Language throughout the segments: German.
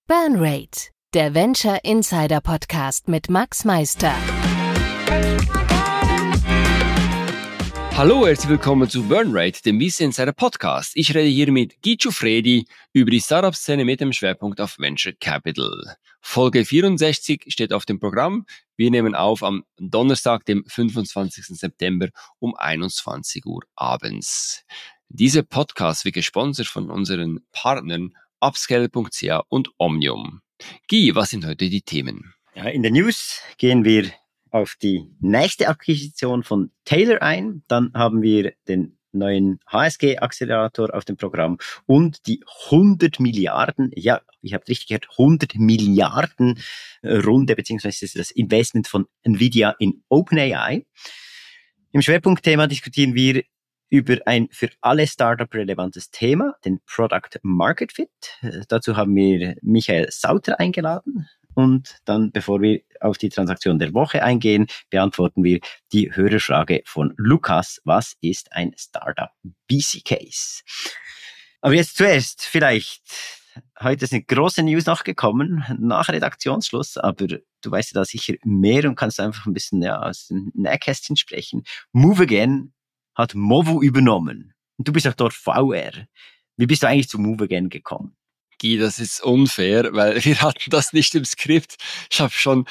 Burnrate, der Venture Insider Podcast mit Max Meister. Hallo, herzlich willkommen zu Burnrate, dem VC Insider Podcast. Ich rede hier mit Guy Giuffredi über die Startup-Szene mit dem Schwerpunkt auf Venture Capital. Folge 64 steht auf dem Programm. Wir nehmen auf am Donnerstag, dem 25. September um 21 Uhr abends. Dieser Podcast wird gesponsert von unseren Partnern Upscale.ch und Omnium. Guy, was sind heute die Themen? Ja, in den News gehen wir auf die nächste Akquisition von Taylor ein. Dann haben wir den neuen HSG-Accelerator auf dem Programm und die 100 Milliarden, ja, ich habe richtig gehört, 100 Milliarden Runde, beziehungsweise das Investment von Nvidia in OpenAI. Im Schwerpunktthema diskutieren wir über ein für alle Startup relevantes Thema, den Product Market Fit. Dazu haben wir Michael Sauter eingeladen. Und dann, bevor wir auf die Transaktion der Woche eingehen, beantworten wir die Hörerfrage von Lukas. Was ist ein Startup VC Case? Aber jetzt zuerst vielleicht, heute ist eine große News nachgekommen, nach Redaktionsschluss, aber du weißt ja da sicher mehr und kannst einfach ein bisschen aus dem Nähkästchen sprechen. MoveAgain hat Movu übernommen. Und du bist auch dort VR. Wie bist du eigentlich zu MoveAgain gekommen? Guy, das ist unfair, weil wir hatten das nicht im Skript. Ich habe schon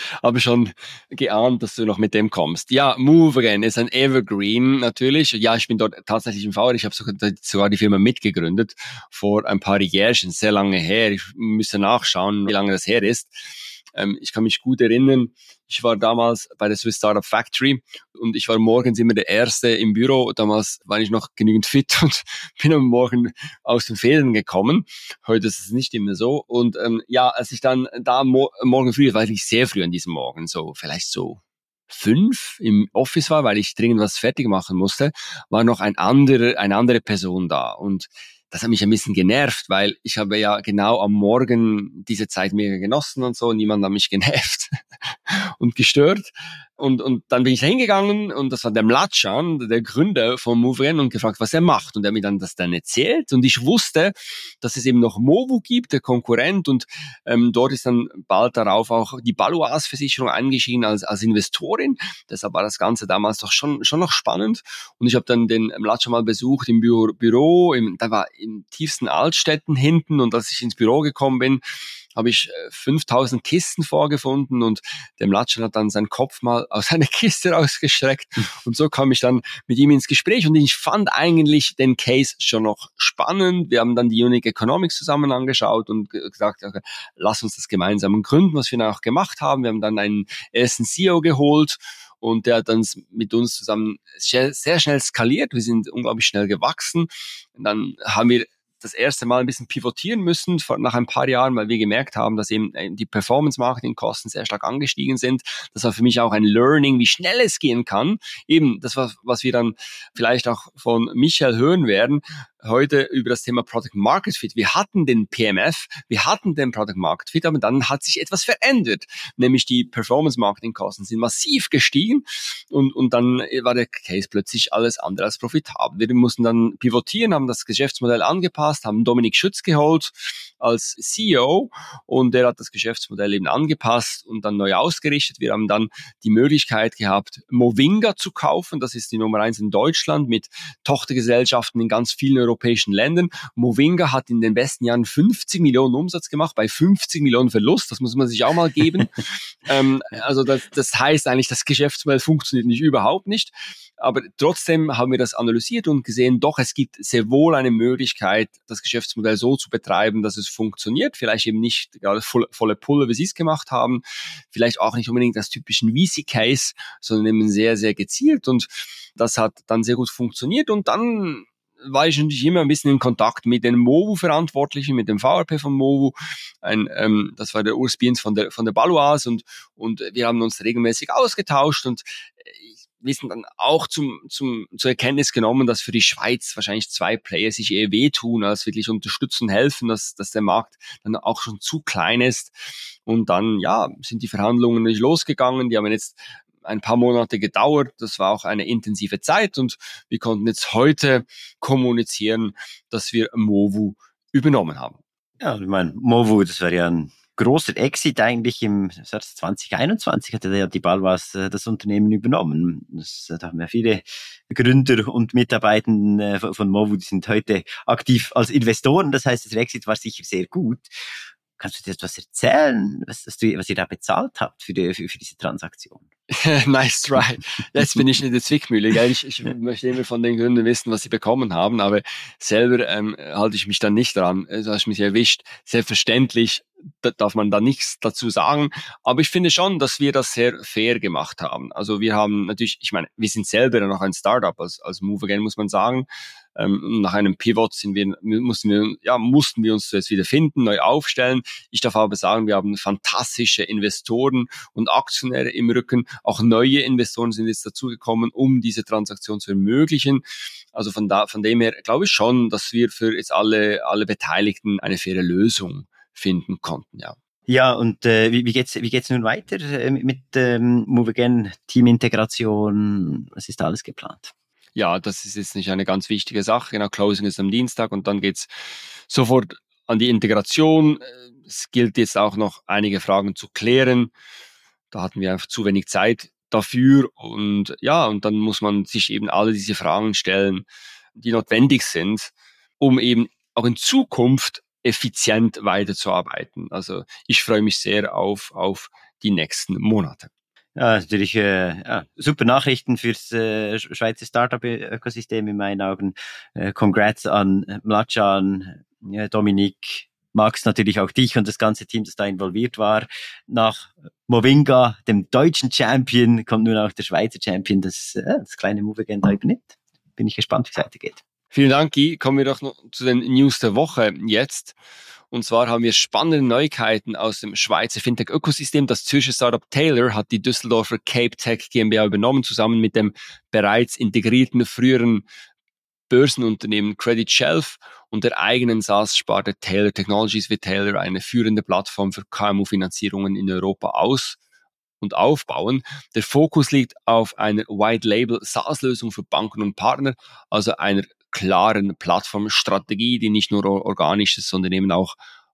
geahnt, dass du noch mit dem kommst. Ja, MoveAgain ist ein Evergreen natürlich. Ja, ich bin dort tatsächlich im VR. Ich habe sogar die Firma mitgegründet vor ein paar Jährchen, sehr lange her. Ich müsste nachschauen, wie lange das her ist. Ich kann mich gut erinnern, ich war damals bei der Swiss Startup Factory und ich war morgens immer der Erste im Büro. Damals war ich noch genügend fit und bin am Morgen aus den Federn gekommen. Heute ist es nicht immer so. Und als ich dann da morgen früh, war ich sehr früh an diesem Morgen, so vielleicht so 5 im Office war, weil ich dringend was fertig machen musste, war noch eine andere Person da. Und das hat mich ein bisschen genervt, weil ich habe ja genau am Morgen diese Zeit mega genossen und so. Niemand hat mich genervt und gestört. Und dann bin ich da hingegangen und das war der Mladshan, der Gründer von MoveAgain, und gefragt, was er macht. Und er hat mir dann das erzählt. Und ich wusste, dass es eben noch Movu gibt, der Konkurrent. Und dort ist dann bald darauf auch die Baloise-Versicherung eingestiegen als Investorin. Deshalb war das Ganze damals doch schon noch spannend. Und ich habe dann den Mladshan mal besucht im Büro. Da war im tiefsten Altstädten hinten. Und als ich ins Büro gekommen bin, habe ich 5000 Kisten vorgefunden und der Mladshan hat dann seinen Kopf mal aus seiner Kiste rausgestreckt und so kam ich dann mit ihm ins Gespräch und ich fand eigentlich den Case schon noch spannend. Wir haben dann die Unique Economics zusammen angeschaut und gesagt, okay, lass uns das gemeinsam gründen, was wir dann auch gemacht haben. Wir haben dann einen ersten CEO geholt und der hat dann mit uns zusammen sehr schnell skaliert. Wir sind unglaublich schnell gewachsen. Und dann haben wir das erste Mal ein bisschen pivotieren müssen nach ein paar Jahren, weil wir gemerkt haben, dass eben die Performance-Marketing-Kosten sehr stark angestiegen sind. Das war für mich auch ein Learning, wie schnell es gehen kann. Eben, das war, was wir dann vielleicht auch von Michael hören werden, heute über das Thema Product Market Fit. Wir hatten den PMF, wir hatten den Product Market Fit, aber dann hat sich etwas verändert, nämlich die Performance-Marketing-Kosten sind massiv gestiegen und dann war der Case plötzlich alles andere als profitabel. Wir mussten dann pivotieren, haben das Geschäftsmodell angepasst, haben Dominik Schütz geholt als CEO und der hat das Geschäftsmodell eben angepasst und dann neu ausgerichtet. Wir haben dann die Möglichkeit gehabt, Movinga zu kaufen. Das ist die Nummer 1 in Deutschland mit Tochtergesellschaften in ganz vielen europäischen Ländern. Movinga hat in den besten Jahren 50 Millionen Umsatz gemacht, bei 50 Millionen Verlust. Das muss man sich auch mal geben. Also das heißt eigentlich, das Geschäftsmodell funktioniert überhaupt nicht. Aber trotzdem haben wir das analysiert und gesehen, doch, es gibt sehr wohl eine Möglichkeit, das Geschäftsmodell so zu betreiben, dass es funktioniert. Vielleicht eben nicht gerade volle Pulle, wie Sie es gemacht haben. Vielleicht auch nicht unbedingt als typischen VC-Case, sondern eben sehr, sehr gezielt. Und das hat dann sehr gut funktioniert. Und dann war ich natürlich immer ein bisschen in Kontakt mit den Movu-Verantwortlichen, mit dem VRP von Movu. Das war der Urs Biens von der Baloise und wir haben uns regelmäßig ausgetauscht und wir sind dann auch zur Erkenntnis genommen, dass für die Schweiz wahrscheinlich 2 Player sich eher wehtun, als wirklich unterstützen und helfen, dass der Markt dann auch schon zu klein ist. Und dann, sind die Verhandlungen nicht losgegangen. Die haben jetzt ein paar Monate gedauert. Das war auch eine intensive Zeit und wir konnten jetzt heute kommunizieren, dass wir Movu übernommen haben. Ja, ich meine, Movu, das wäre ja ein großer Exit eigentlich im 2021 hatte ja die Baloise das Unternehmen übernommen. Da haben ja viele Gründer und Mitarbeitenden von Movu, die sind heute aktiv als Investoren. Das heißt, der Exit war sicher sehr gut. Kannst du dir etwas erzählen, was ihr da bezahlt habt für diese Transaktion? Nice try. Jetzt bin ich in der Zwickmühle. Gell? Ich möchte immer von den Gründern wissen, was sie bekommen haben, aber selber halte ich mich dann nicht dran. Du hast mich erwischt. Selbstverständlich darf man da nichts dazu sagen, aber ich finde schon, dass wir das sehr fair gemacht haben. Also wir haben natürlich, ich meine, wir sind selber noch ein Startup als Move Again, muss man sagen. Nach einem Pivot mussten wir uns jetzt wieder finden, neu aufstellen. Ich darf aber sagen, wir haben fantastische Investoren und Aktionäre im Rücken. Auch neue Investoren sind jetzt dazugekommen, um diese Transaktion zu ermöglichen. Also von dem her glaube ich schon, dass wir für jetzt alle Beteiligten eine faire Lösung finden konnten, ja. Ja, und wie geht's nun weiter mit Move Again, Teamintegration? Was ist da alles geplant? Ja, das ist jetzt nicht eine ganz wichtige Sache. Genau, Closing ist am Dienstag und dann geht's sofort an die Integration. Es gilt jetzt auch noch einige Fragen zu klären. Da hatten wir einfach zu wenig Zeit dafür und ja, und dann muss man sich eben alle diese Fragen stellen, die notwendig sind, um eben auch in Zukunft effizient weiterzuarbeiten. Also ich freue mich sehr auf die nächsten Monate. Ja, natürlich super Nachrichten fürs Schweizer Startup-Ökosystem in meinen Augen. Congrats an Mlacan, Dominik, Max, natürlich auch dich und das ganze Team, das da involviert war. Nach Movinga, dem deutschen Champion, kommt nun auch der Schweizer Champion, das kleine Move Again da übernimmt. Bin ich gespannt, wie es weitergeht. Vielen Dank, Guy. Kommen wir doch noch zu den News der Woche jetzt. Und zwar haben wir spannende Neuigkeiten aus dem Schweizer Fintech-Ökosystem. Das Zürcher Startup Taylor hat die Düsseldorfer Cape Tech GmbH übernommen, zusammen mit dem bereits integrierten früheren Börsenunternehmen Credit Shelf und der eigenen SaaS-Sparte Taylor Technologies wird Taylor eine führende Plattform für KMU-Finanzierungen in Europa aus und aufbauen. Der Fokus liegt auf einer White-Label-SaaS-Lösung für Banken und Partner, also einer klaren Plattformstrategie, die nicht nur organisches, sondern eben auch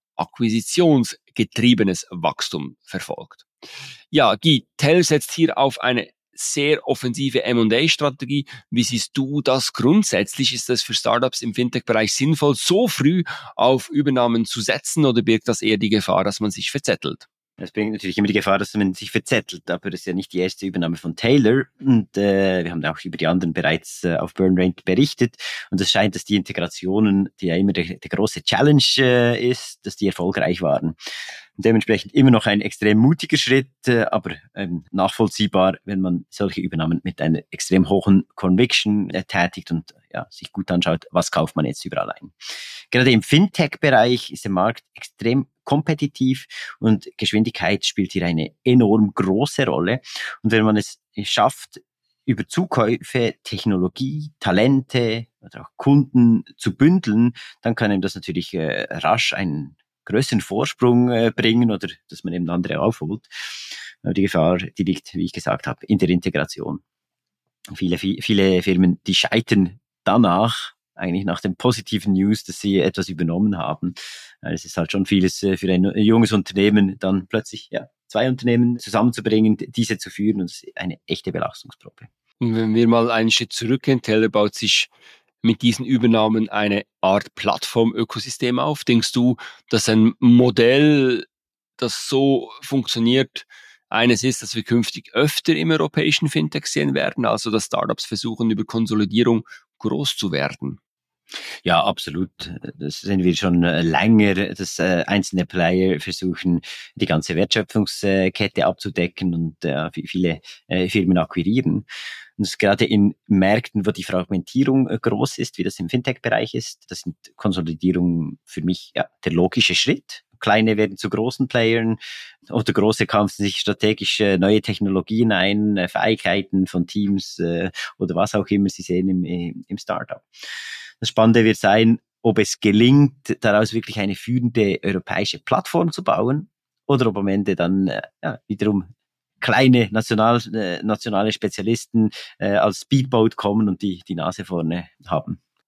akquisitionsgetriebenes Wachstum verfolgt. Ja, Guy, Taylor setzt hier auf eine sehr offensive M&A-Strategie. Wie siehst du das grundsätzlich? Ist das für Startups im Fintech-Bereich sinnvoll, so früh auf Übernahmen zu setzen oder birgt das eher die Gefahr, dass man sich verzettelt? Das bringt natürlich immer die Gefahr, dass man sich verzettelt, aber das ist ja nicht die erste Übernahme von Taylor und wir haben auch über die anderen bereits auf Burnrate berichtet und es scheint, dass die Integrationen, die ja immer der große Challenge ist, dass die erfolgreich waren. Und dementsprechend immer noch ein extrem mutiger Schritt, aber nachvollziehbar, wenn man solche Übernahmen mit einer extrem hohen Conviction tätigt und ja, sich gut anschaut, was kauft man jetzt überall ein. Gerade im Fintech-Bereich ist der Markt extrem kompetitiv und Geschwindigkeit spielt hier eine enorm große Rolle. Und wenn man es schafft, über Zukäufe, Technologie, Talente oder auch Kunden zu bündeln, dann kann ihm das natürlich rasch einen größeren Vorsprung bringen oder dass man eben andere aufholt. Aber die Gefahr, die liegt, wie ich gesagt habe, in der Integration. Viele Firmen, die scheitern danach, eigentlich nach den positiven News, dass sie etwas übernommen haben. Es ist halt schon vieles für ein junges Unternehmen, dann plötzlich 2 Unternehmen zusammenzubringen, diese zu führen, und das ist eine echte Belastungsprobe. Und wenn wir mal einen Schritt zurückgehen, Taylor baut sich mit diesen Übernahmen eine Art Plattform-Ökosystem auf. Denkst du, dass ein Modell, das so funktioniert, eines ist, dass wir künftig öfter im europäischen Fintech sehen werden, also dass Startups versuchen, über Konsolidierung groß zu werden? Ja, absolut. Das sehen wir schon länger, dass einzelne Player versuchen, die ganze Wertschöpfungskette abzudecken und viele Firmen akquirieren. Und das gerade in Märkten, wo die Fragmentierung groß ist, wie das im Fintech-Bereich ist, das sind Konsolidierungen für mich der logische Schritt. Kleine werden zu großen Playern oder große kaufen sich strategisch neue Technologien ein, Fähigkeiten von Teams oder was auch immer sie sehen im Startup. Das Spannende wird sein, ob es gelingt, daraus wirklich eine führende europäische Plattform zu bauen oder ob am Ende dann wiederum kleine nationale Spezialisten als Speedboat kommen und die Nase vorne haben.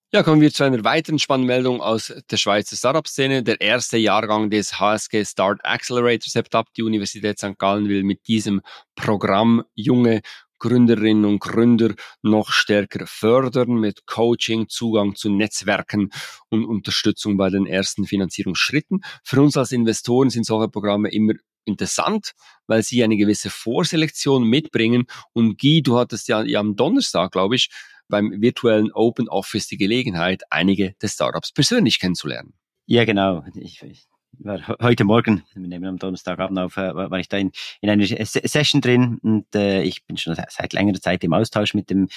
Ja, kommen wir zu einer weiteren Spannmeldung aus der Schweizer Startup-Szene. Der erste Jahrgang des HSG Start Accelerator hebt ab. Die Universität St. Gallen will mit diesem Programm junge Gründerinnen und Gründer noch stärker fördern mit Coaching, Zugang zu Netzwerken und Unterstützung bei den ersten Finanzierungsschritten. Für uns als Investoren sind solche Programme immer interessant, weil sie eine gewisse Vorselektion mitbringen. Und Guy, du hattest ja am Donnerstag, glaube ich, beim virtuellen Open Office die Gelegenheit, einige der Startups persönlich kennenzulernen. Ja, genau. Ich war heute Morgen, wir nehmen am Donnerstagabend auf, war ich da in einer Session drin und ich bin schon seit längerer Zeit im Austausch mit dem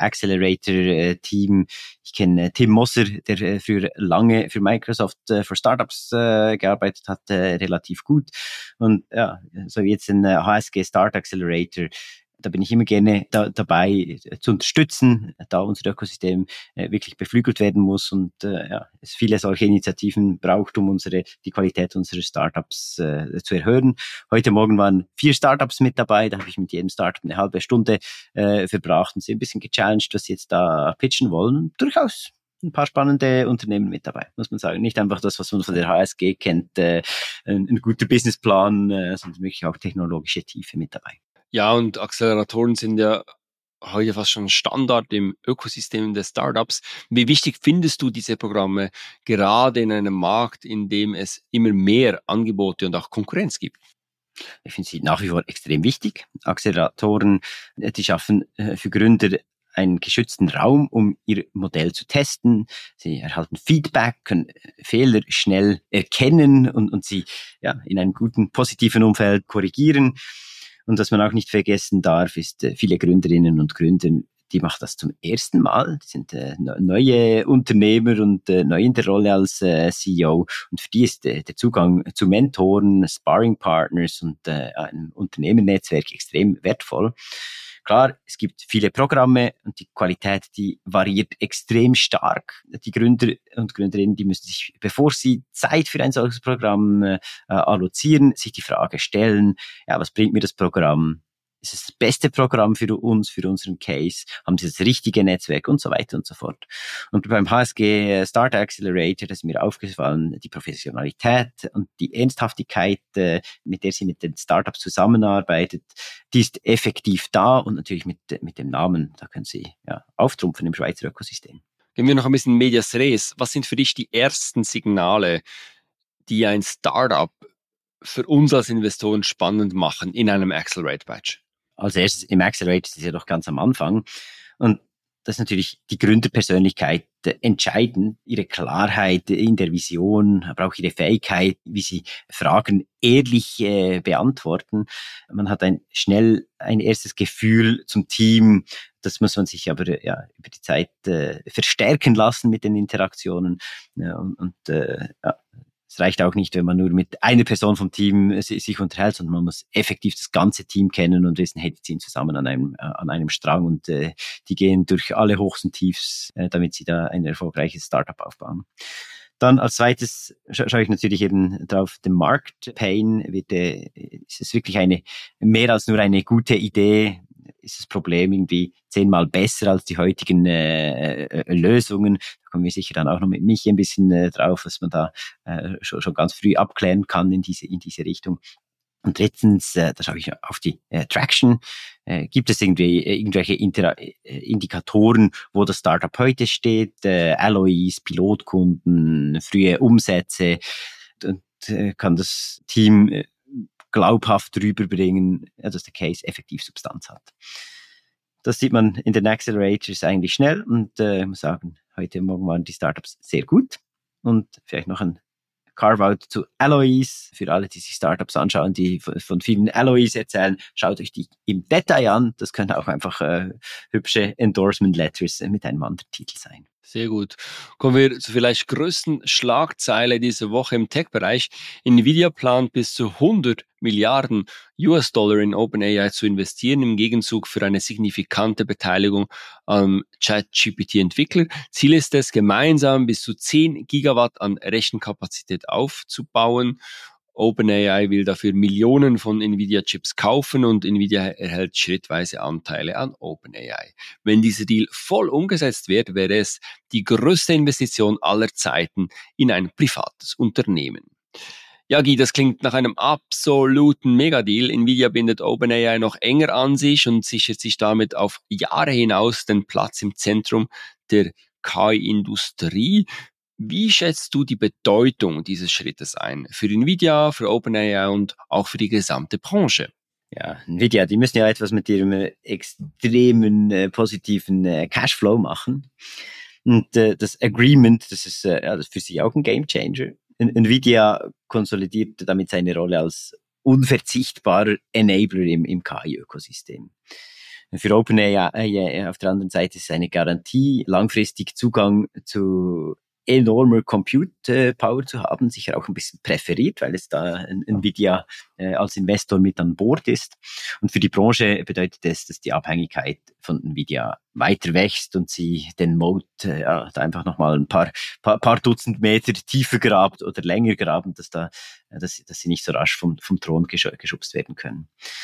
Accelerator-Team. Ich kenne Tim Mosser, der früher lange für Microsoft für Startups gearbeitet hat, relativ gut. Und ja, so wie jetzt ein HSG Start Accelerator, da bin ich immer gerne dabei zu unterstützen, da unser Ökosystem wirklich beflügelt werden muss und ja, es viele solche Initiativen braucht, um die Qualität unserer Startups zu erhöhen. Heute Morgen waren 4 Startups mit dabei, da habe ich mit jedem Startup eine halbe Stunde verbracht und sie ein bisschen gechallenged, was sie jetzt da pitchen wollen. Durchaus ein paar spannende Unternehmen mit dabei, muss man sagen. Nicht einfach das, was man von der HSG kennt, ein guter Businessplan, sondern wirklich auch technologische Tiefe mit dabei. Ja, und Acceleratoren sind ja heute fast schon Standard im Ökosystem der Startups. Wie wichtig findest du diese Programme gerade in einem Markt, in dem es immer mehr Angebote und auch Konkurrenz gibt? Ich finde sie nach wie vor extrem wichtig. Acceleratoren, die schaffen für Gründer einen geschützten Raum, um ihr Modell zu testen. Sie erhalten Feedback, können Fehler schnell erkennen und sie ja, in einem guten, positiven Umfeld korrigieren. Und was man auch nicht vergessen darf, ist, viele Gründerinnen und Gründer, die machen das zum ersten Mal. Die sind neue Unternehmer und neu in der Rolle als CEO. Und für die ist der Zugang zu Mentoren, Sparring-Partners und einem Unternehmernetzwerk extrem wertvoll. Klar, es gibt viele Programme und die Qualität, die variiert extrem stark. Die Gründer und Gründerinnen, die müssen sich, bevor sie Zeit für ein solches Programm allozieren, sich die Frage stellen, ja, was bringt mir das Programm? Ist es das beste Programm für uns, für unseren Case? Haben sie das richtige Netzwerk und so weiter und so fort? Und beim HSG Start Accelerator, das ist mir aufgefallen, die Professionalität und die Ernsthaftigkeit, mit der sie mit den Startups zusammenarbeitet, die ist effektiv da und natürlich mit dem Namen, da können sie ja auftrumpfen im Schweizer Ökosystem. Gehen wir noch ein bisschen medias res. Was sind für dich die ersten Signale, die ein Startup für uns als Investoren spannend machen in einem Accelerate-Batch? Als erstes im Accelerator, das ist ja doch ganz am Anfang. Und das ist natürlich die Gründerpersönlichkeit entscheidend, ihre Klarheit in der Vision, aber auch ihre Fähigkeit, wie sie Fragen ehrlich beantworten. Man hat schnell ein erstes Gefühl zum Team, das muss man sich aber ja über die Zeit verstärken lassen mit den Interaktionen. Ja, ja. Es reicht auch nicht, wenn man nur mit einer Person vom Team sich unterhält, sondern man muss effektiv das ganze Team kennen und wissen, hey, die ziehen zusammen an einem Strang und die gehen durch alle Hochs und Tiefs, damit sie da ein erfolgreiches Startup aufbauen. Dann als zweites schaue ich natürlich eben drauf, den Markt Pain. Ist es wirklich mehr als nur eine gute Idee? Ist das Problem irgendwie 10-mal besser als die heutigen Lösungen? Da kommen wir sicher dann auch noch mit mich ein bisschen drauf, was man da schon ganz früh abklären kann in diese Richtung. Und drittens, da schaue ich auf die Traction. Gibt es irgendwelche Indikatoren, wo das Startup heute steht? LOIs, Pilotkunden, frühe Umsätze. Und kann das Team glaubhaft rüberbringen, dass der Case effektiv Substanz hat. Das sieht man in den Accelerators eigentlich schnell und ich muss sagen, heute Morgen waren die Startups sehr gut und vielleicht noch ein Carve-out zu Alloys. Für alle, die sich Startups anschauen, die von vielen Alloys erzählen, schaut euch die im Detail an. Das können auch einfach hübsche Endorsement-Letters mit einem anderen Titel sein. Sehr gut. Kommen wir zur vielleicht größten Schlagzeile dieser Woche im Tech-Bereich. Nvidia plant bis zu 100 Milliarden US-Dollar in OpenAI zu investieren, im Gegenzug für eine signifikante Beteiligung am ChatGPT-Entwickler. Ziel ist es, gemeinsam bis zu 10 Gigawatt an Rechenkapazität aufzubauen. OpenAI will dafür Millionen von Nvidia-Chips kaufen und Nvidia erhält schrittweise Anteile an OpenAI. Wenn dieser Deal voll umgesetzt wird, wäre es die größte Investition aller Zeiten in ein privates Unternehmen. Ja, Guy, das klingt nach einem absoluten Megadeal. Nvidia bindet OpenAI noch enger an sich und sichert sich damit auf Jahre hinaus den Platz im Zentrum der KI-Industrie. Wie schätzt du die Bedeutung dieses Schrittes ein? Für Nvidia, für OpenAI und auch für die gesamte Branche? Ja, Nvidia, die müssen ja etwas mit ihrem extremen positiven Cashflow machen. Und das Agreement, das ist für sie auch ein Gamechanger. Nvidia konsolidiert damit seine Rolle als unverzichtbarer Enabler im KI-Ökosystem. Für OpenAI auf der anderen Seite ist es eine Garantie, langfristig Zugang zu enormer Compute Power zu haben, sicher auch ein bisschen präferiert, weil es da Nvidia als Investor mit an Bord ist. Und für die Branche bedeutet das, dass die Abhängigkeit von Nvidia weiter wächst und sie den Moat da einfach nochmal ein paar Dutzend Meter tiefer grabt oder länger graben, dass sie nicht so rasch vom Thron geschubst werden können.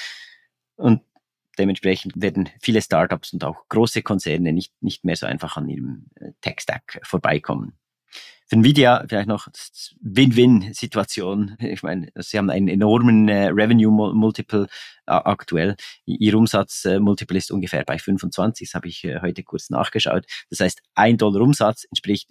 Und dementsprechend werden viele Startups und auch große Konzerne nicht mehr so einfach an ihrem Tech-Stack vorbeikommen. Für Nvidia vielleicht noch Win-Win-Situation. Ich meine, sie haben einen enormen Revenue-Multiple aktuell. Ihr Umsatz-Multiple ist ungefähr bei 25, das habe ich heute kurz nachgeschaut. Das heißt, $1 Umsatz entspricht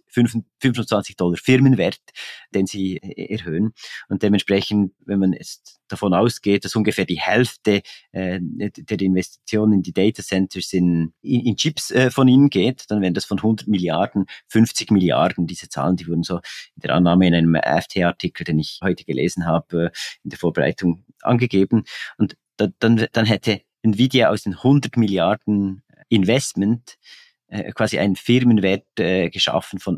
$25 Firmenwert, den sie erhöhen. Und dementsprechend, wenn man jetzt davon ausgeht, dass ungefähr die Hälfte der Investitionen in die Datacenters in Chips von ihnen geht, dann wären das von 100 Milliarden 50 Milliarden. Diese Zahlen, die wurden so in der Annahme in einem FT-Artikel, den ich heute gelesen habe, in der Vorbereitung angegeben. Und dann hätte Nvidia aus den 100 Milliarden Investment quasi einen Firmenwert geschaffen von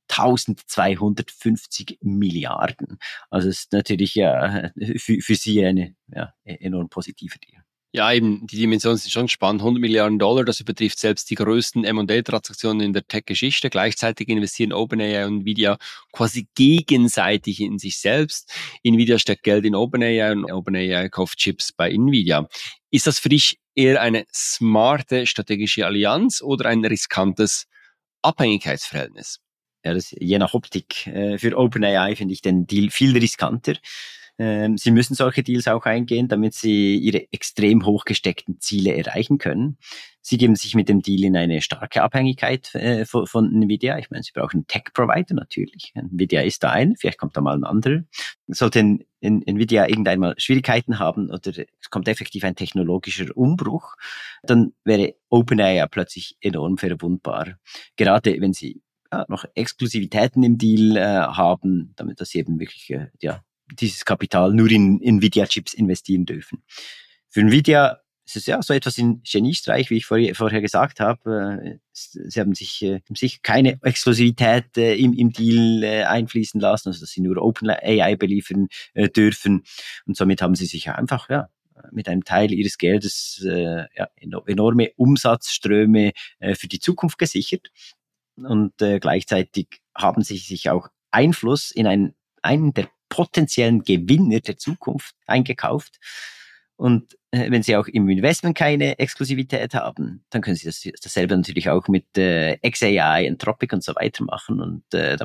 1250 Milliarden. Also es ist natürlich für sie eine enorm positive Deal. Ja, eben, die Dimensionen sind schon spannend. $100 Milliarden, das übertrifft selbst die größten M&A-Transaktionen in der Tech-Geschichte. Gleichzeitig investieren OpenAI und Nvidia quasi gegenseitig in sich selbst. Nvidia steckt Geld in OpenAI und OpenAI kauft Chips bei Nvidia. Ist das für dich eher eine smarte strategische Allianz oder ein riskantes Abhängigkeitsverhältnis? Ja, das je nach Optik. Für OpenAI finde ich den Deal viel riskanter. Sie müssen solche Deals auch eingehen, damit sie ihre extrem hoch gesteckten Ziele erreichen können. Sie geben sich mit dem Deal in eine starke Abhängigkeit von Nvidia. Ich meine, sie brauchen einen Tech-Provider natürlich. Nvidia ist da ein, vielleicht kommt da mal ein anderer. Sollte Nvidia irgendeinmal Schwierigkeiten haben oder es kommt effektiv ein technologischer Umbruch, dann wäre OpenAI plötzlich enorm verwundbar. Gerade wenn sie noch Exklusivitäten im Deal haben, damit dass sie eben wirklich dieses Kapital nur in Nvidia-Chips investieren dürfen. Für Nvidia ist es ja so etwas in Geniestreich, wie ich vorher gesagt habe. Sie haben sich keine Exklusivität im Deal einfließen lassen, also dass sie nur OpenAI beliefern dürfen. Und somit haben sie sich einfach mit einem Teil ihres Geldes enorme Umsatzströme für die Zukunft gesichert. Und gleichzeitig haben sie sich auch Einfluss in einen der potenziellen Gewinner der Zukunft eingekauft. Und wenn sie auch im Investment keine Exklusivität haben, dann können sie dasselbe natürlich auch mit xAI, Anthropic und so weiter machen. Und da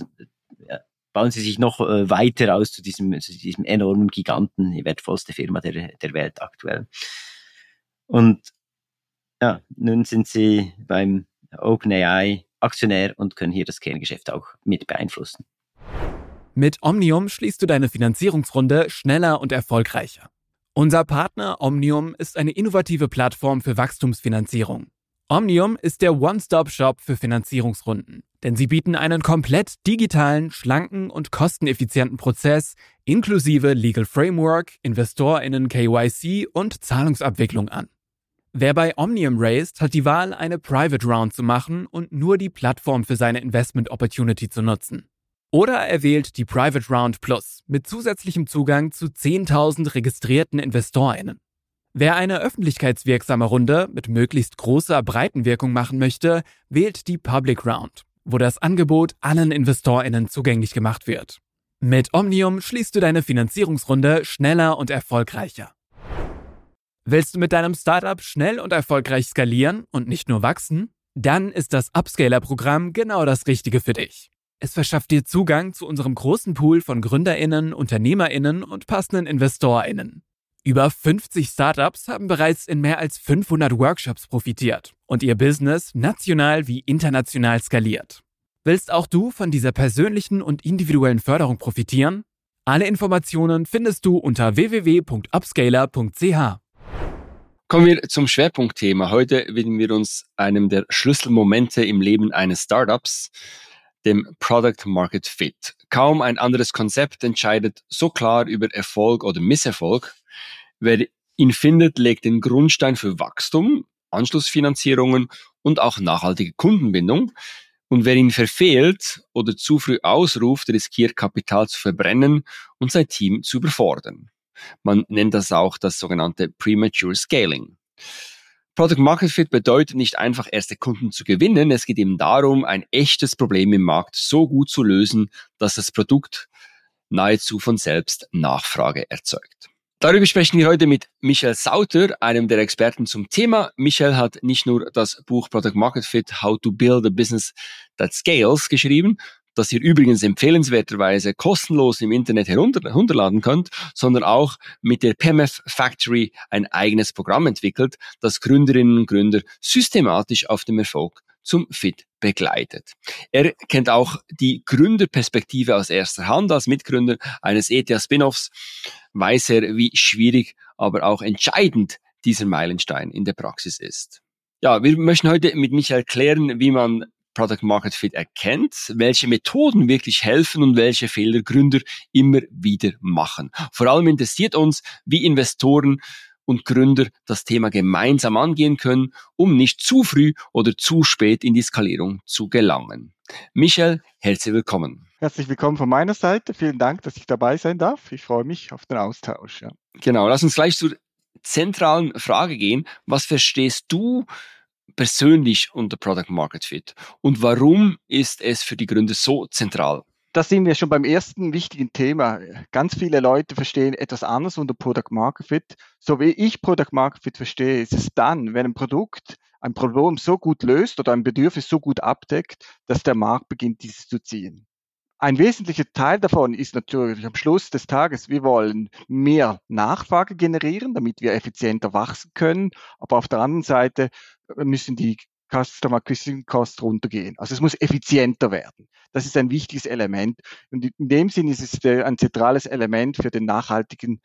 bauen sie sich noch weiter aus zu diesem enormen Giganten, die wertvollste Firma der Welt aktuell. Und nun sind sie beim OpenAI Aktionär und können hier das Kerngeschäft auch mit beeinflussen. Mit Omnium schließt du deine Finanzierungsrunde schneller und erfolgreicher. Unser Partner Omnium ist eine innovative Plattform für Wachstumsfinanzierung. Omnium ist der One-Stop-Shop für Finanzierungsrunden, denn sie bieten einen komplett digitalen, schlanken und kosteneffizienten Prozess inklusive Legal Framework, InvestorInnen KYC und Zahlungsabwicklung an. Wer bei Omnium raised, hat die Wahl, eine Private Round zu machen und nur die Plattform für seine Investment Opportunity zu nutzen. Oder er wählt die Private Round Plus mit zusätzlichem Zugang zu 10.000 registrierten InvestorInnen. Wer eine öffentlichkeitswirksame Runde mit möglichst großer Breitenwirkung machen möchte, wählt die Public Round, wo das Angebot allen InvestorInnen zugänglich gemacht wird. Mit Omnium schließt du deine Finanzierungsrunde schneller und erfolgreicher. Willst du mit deinem Startup schnell und erfolgreich skalieren und nicht nur wachsen? Dann ist das Upscaler-Programm genau das Richtige für dich. Es verschafft dir Zugang zu unserem großen Pool von GründerInnen, UnternehmerInnen und passenden InvestorInnen. Über 50 Startups haben bereits in mehr als 500 Workshops profitiert und ihr Business national wie international skaliert. Willst auch du von dieser persönlichen und individuellen Förderung profitieren? Alle Informationen findest du unter www.upscaler.ch. Kommen wir zum Schwerpunktthema. Heute widmen wir uns einem der Schlüsselmomente im Leben eines Startups, dem Product Market Fit. Kaum ein anderes Konzept entscheidet so klar über Erfolg oder Misserfolg. Wer ihn findet, legt den Grundstein für Wachstum, Anschlussfinanzierungen und auch nachhaltige Kundenbindung. Und wer ihn verfehlt oder zu früh ausruft, riskiert Kapital zu verbrennen und sein Team zu überfordern. Man nennt das auch das sogenannte Premature Scaling. Product Market Fit bedeutet nicht einfach erste Kunden zu gewinnen, es geht eben darum, ein echtes Problem im Markt so gut zu lösen, dass das Produkt nahezu von selbst Nachfrage erzeugt. Darüber sprechen wir heute mit Michel Sauter, einem der Experten zum Thema. Michel hat nicht nur das Buch Product Market Fit, How to Build a Business That Scales geschrieben, das ihr übrigens empfehlenswerterweise kostenlos im Internet herunterladen könnt, sondern auch mit der PMF Factory ein eigenes Programm entwickelt, das Gründerinnen und Gründer systematisch auf dem Erfolg zum Fit begleitet. Er kennt auch die Gründerperspektive aus erster Hand. Als Mitgründer eines ETH-Spin-Offs weiß er, wie schwierig, aber auch entscheidend dieser Meilenstein in der Praxis ist. Ja, wir möchten heute mit Michael klären, wie man Product Market Fit erkennt, welche Methoden wirklich helfen und welche Fehler Gründer immer wieder machen. Vor allem interessiert uns, wie Investoren und Gründer das Thema gemeinsam angehen können, um nicht zu früh oder zu spät in die Skalierung zu gelangen. Michel, herzlich willkommen. Herzlich willkommen von meiner Seite. Vielen Dank, dass ich dabei sein darf. Ich freue mich auf den Austausch. Ja. Genau, lass uns gleich zur zentralen Frage gehen. Was verstehst du persönlich unter Product Market Fit und warum ist es für die Gründer so zentral? Da sind wir schon beim ersten wichtigen Thema. Ganz viele Leute verstehen etwas anderes unter Product Market Fit. So wie ich Product Market Fit verstehe, ist es dann, wenn ein Produkt ein Problem so gut löst oder ein Bedürfnis so gut abdeckt, dass der Markt beginnt, dieses zu ziehen. Ein wesentlicher Teil davon ist natürlich am Schluss des Tages, wir wollen mehr Nachfrage generieren, damit wir effizienter wachsen können. Aber auf der anderen Seite müssen die Customer Acquisition Costs runtergehen. Also es muss effizienter werden. Das ist ein wichtiges Element. Und in dem Sinne ist es ein zentrales Element für die nachhaltige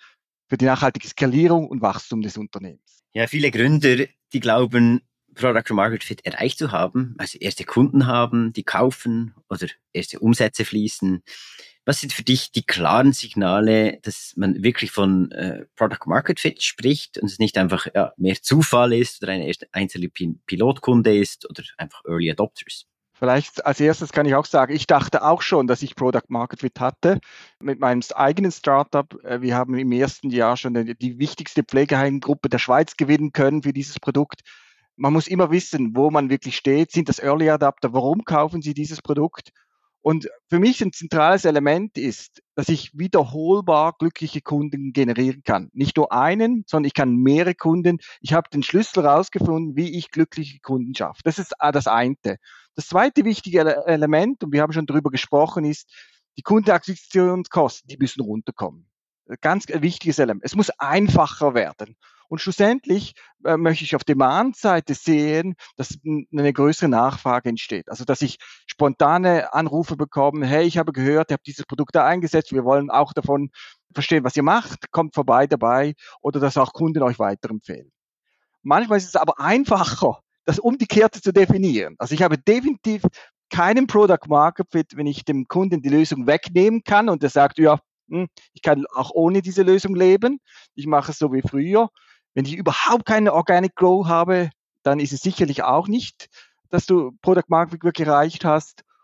Skalierung und Wachstum des Unternehmens. Ja, viele Gründer, die glauben, Product Market Fit erreicht zu haben, also erste Kunden haben, die kaufen oder erste Umsätze fließen. Was sind für dich die klaren Signale, dass man wirklich von Product Market Fit spricht und es nicht einfach mehr Zufall ist oder eine einzelne Pilotkunde ist oder einfach Early Adopters? Vielleicht als erstes kann ich auch sagen, ich dachte auch schon, dass ich Product Market Fit hatte mit meinem eigenen Startup. Wir haben im ersten Jahr schon die wichtigste Pflegeheimgruppe der Schweiz gewinnen können für dieses Produkt. Man muss immer wissen, wo man wirklich steht. Sind das Early Adopter? Warum kaufen sie dieses Produkt? Und für mich ein zentrales Element ist, dass ich wiederholbar glückliche Kunden generieren kann. Nicht nur einen, sondern ich kann mehrere Kunden. Ich habe den Schlüssel rausgefunden, wie ich glückliche Kunden schaffe. Das ist das eine. Das zweite wichtige Element, und wir haben schon darüber gesprochen, ist, die Kundenakquisitionskosten, die müssen runterkommen. Ganz wichtiges Element. Es muss einfacher werden. Und schlussendlich möchte ich auf Demand-Seite sehen, dass eine größere Nachfrage entsteht. Also, dass ich spontane Anrufe bekomme, hey, ich habe gehört, ihr habt dieses Produkt da eingesetzt, wir wollen auch davon verstehen, was ihr macht, kommt vorbei dabei, oder dass auch Kunden euch weiterempfehlen. Manchmal ist es aber einfacher, das Umgekehrte zu definieren. Also ich habe definitiv keinen Product Market Fit, wenn ich dem Kunden die Lösung wegnehmen kann und er sagt, ja, ich kann auch ohne diese Lösung leben, ich mache es so wie früher. Wenn ich überhaupt keine Organic Grow habe, dann ist es sicherlich auch nicht, dass du Product Market Fit wirklich erreicht hast.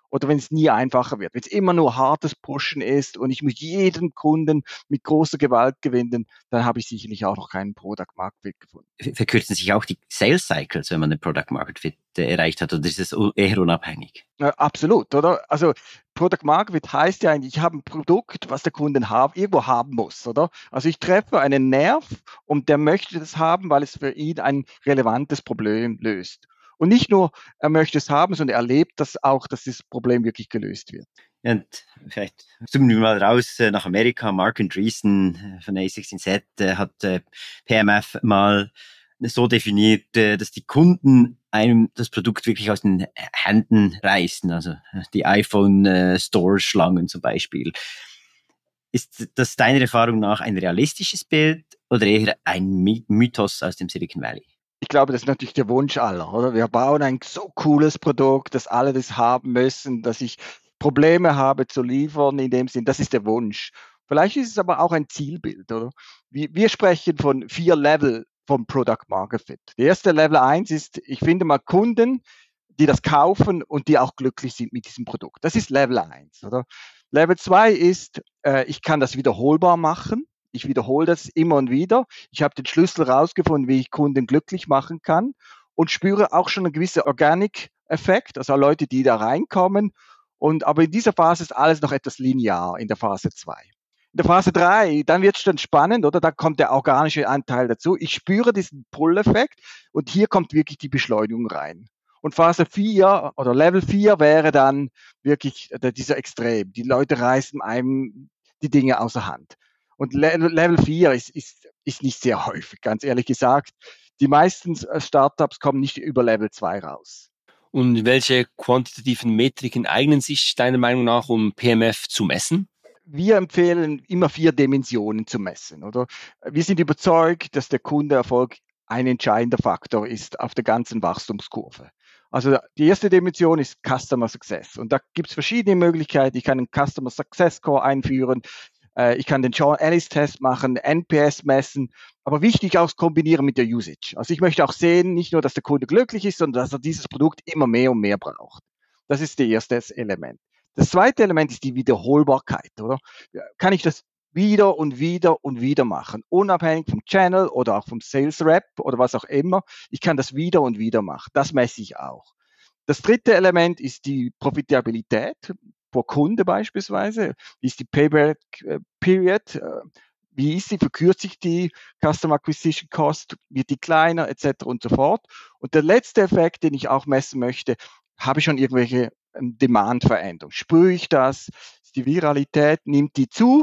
oder wenn es nie einfacher wird. Wenn es immer nur hartes Pushen ist und ich muss jeden Kunden mit großer Gewalt gewinnen, dann habe ich sicherlich auch noch keinen Product Market Fit gefunden. Verkürzen sich auch die Sales Cycles, wenn man den Product Market Fit erreicht hat, oder ist es eher unabhängig? Absolut, oder? Also Product Market Fit heißt ja eigentlich, ich habe ein Produkt, was der Kunde irgendwo haben muss, oder? Also ich treffe einen Nerv und der möchte das haben, weil es für ihn ein relevantes Problem löst. Und nicht nur, er möchte es haben, sondern er erlebt das auch, dass das Problem wirklich gelöst wird. Und vielleicht zoomen wir mal raus nach Amerika. Mark Andreessen von A16Z hat PMF mal so definiert, dass die Kunden einem das Produkt wirklich aus den Händen reißen, also die iPhone-Store-Schlangen zum Beispiel. Ist das deiner Erfahrung nach ein realistisches Bild oder eher ein Mythos aus dem Silicon Valley? Ich glaube, das ist natürlich der Wunsch aller, oder? Wir bauen ein so cooles Produkt, dass alle das haben müssen, dass ich Probleme habe zu liefern in dem Sinn. Das ist der Wunsch. Vielleicht ist es aber auch ein Zielbild, oder? Wir sprechen von 4 Level vom Product Market Fit. Der erste Level 1 ist, ich finde mal Kunden, die das kaufen und die auch glücklich sind mit diesem Produkt. Das ist Level 1, oder? Level 2 ist, ich kann das wiederholbar machen. Ich wiederhole das immer und wieder. Ich habe den Schlüssel rausgefunden, wie ich Kunden glücklich machen kann und spüre auch schon einen gewissen Organic-Effekt, also Leute, die da reinkommen. Aber in dieser Phase ist alles noch etwas linear in der Phase 2. In der Phase 3, dann wird es dann spannend, oder? Da kommt der organische Anteil dazu. Ich spüre diesen Pull-Effekt und hier kommt wirklich die Beschleunigung rein. Und Phase 4 oder Level 4 wäre dann wirklich dieser Extrem. Die Leute reißen einem die Dinge außer Hand. Und Level 4 ist nicht sehr häufig, ganz ehrlich gesagt. Die meisten Startups kommen nicht über Level 2 raus. Und welche quantitativen Metriken eignen sich deiner Meinung nach, um PMF zu messen? Wir empfehlen immer 4 Dimensionen zu messen, oder? Wir sind überzeugt, dass der Kundenerfolg ein entscheidender Faktor ist auf der ganzen Wachstumskurve. Also die erste Dimension ist Customer Success. Und da gibt es verschiedene Möglichkeiten. Ich kann einen Customer Success Score einführen. Ich kann den Sean Ellis Test machen, NPS messen, aber wichtig auch kombinieren mit der Usage. Also ich möchte auch sehen, nicht nur, dass der Kunde glücklich ist, sondern dass er dieses Produkt immer mehr und mehr braucht. Das ist das erste Element. Das zweite Element ist die Wiederholbarkeit, oder? Kann ich das wieder und wieder und wieder machen, unabhängig vom Channel oder auch vom Sales Rep oder was auch immer. Ich kann das wieder und wieder machen. Das messe ich auch. Das dritte Element ist die Profitabilität pro Kunde beispielsweise. Wie ist die Payback Period? Wie ist sie? Verkürzt sich die Customer Acquisition Cost? Wird die kleiner? Etc. und so fort. Und der letzte Effekt, den ich auch messen möchte, habe ich schon irgendwelche Demand-Veränderungen? Spüre ich das? Die Viralität, nimmt die zu?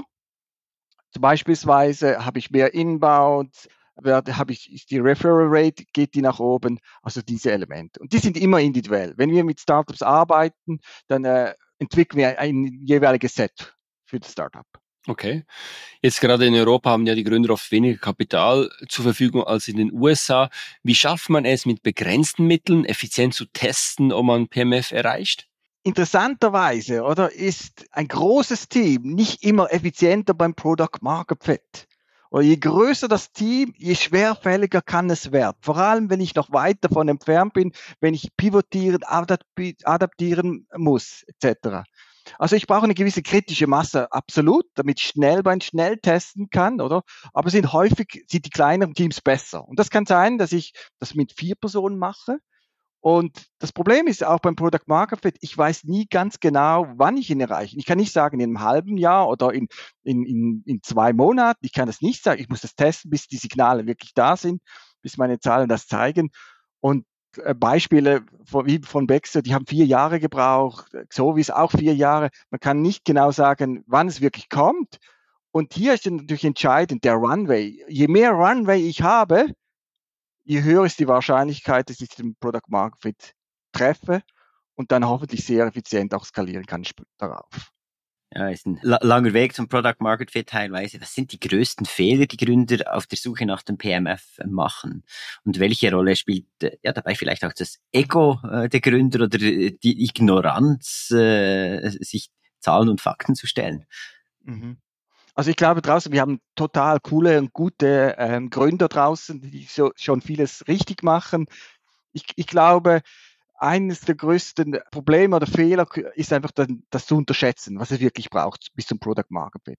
Beispielsweise habe ich mehr Inbound, ist die Referral Rate, geht die nach oben? Also diese Elemente. Und die sind immer individuell. Wenn wir mit Startups arbeiten, dann entwickeln wir ein jeweiliges Set für das Startup. Okay. Jetzt gerade in Europa haben ja die Gründer oft weniger Kapital zur Verfügung als in den USA. Wie schafft man es, mit begrenzten Mitteln effizient zu testen, ob man PMF erreicht? Interessanterweise, oder, ist ein großes Team nicht immer effizienter beim Product Market Fit. Oder je größer das Team, je schwerfälliger kann es werden. Vor allem, wenn ich noch weit davon entfernt bin, wenn ich pivotieren, adaptieren muss, etc. Also ich brauche eine gewisse kritische Masse, absolut, damit ich schnell testen kann, oder? Aber häufig sind die kleineren Teams besser. Und das kann sein, dass ich das mit 4 Personen mache. Und das Problem ist auch beim Product Market Fit, ich weiß nie ganz genau, wann ich ihn erreiche. Ich kann nicht sagen, in einem halben Jahr oder in 2 Monaten. Ich kann das nicht sagen. Ich muss das testen, bis die Signale wirklich da sind, bis meine Zahlen das zeigen. Und Beispiele wie von Baxter, die haben 4 Jahre gebraucht, so wie es auch 4 Jahre. Man kann nicht genau sagen, wann es wirklich kommt. Und hier ist natürlich entscheidend der Runway. Je mehr Runway ich habe, je höher ist die Wahrscheinlichkeit, dass ich den Product Market Fit treffe und dann hoffentlich sehr effizient auch skalieren kann darauf. Ja, ist ein langer Weg zum Product Market Fit teilweise. Was sind die größten Fehler, die Gründer auf der Suche nach dem PMF machen? Und welche Rolle spielt dabei vielleicht auch das Ego der Gründer oder die Ignoranz, sich Zahlen und Fakten zu stellen? Mhm. Also ich glaube draußen, wir haben total coole und gute Gründer draußen, die schon vieles richtig machen. Ich glaube, eines der größten Probleme oder Fehler ist einfach das zu unterschätzen, was es wirklich braucht bis zum Product Market Fit.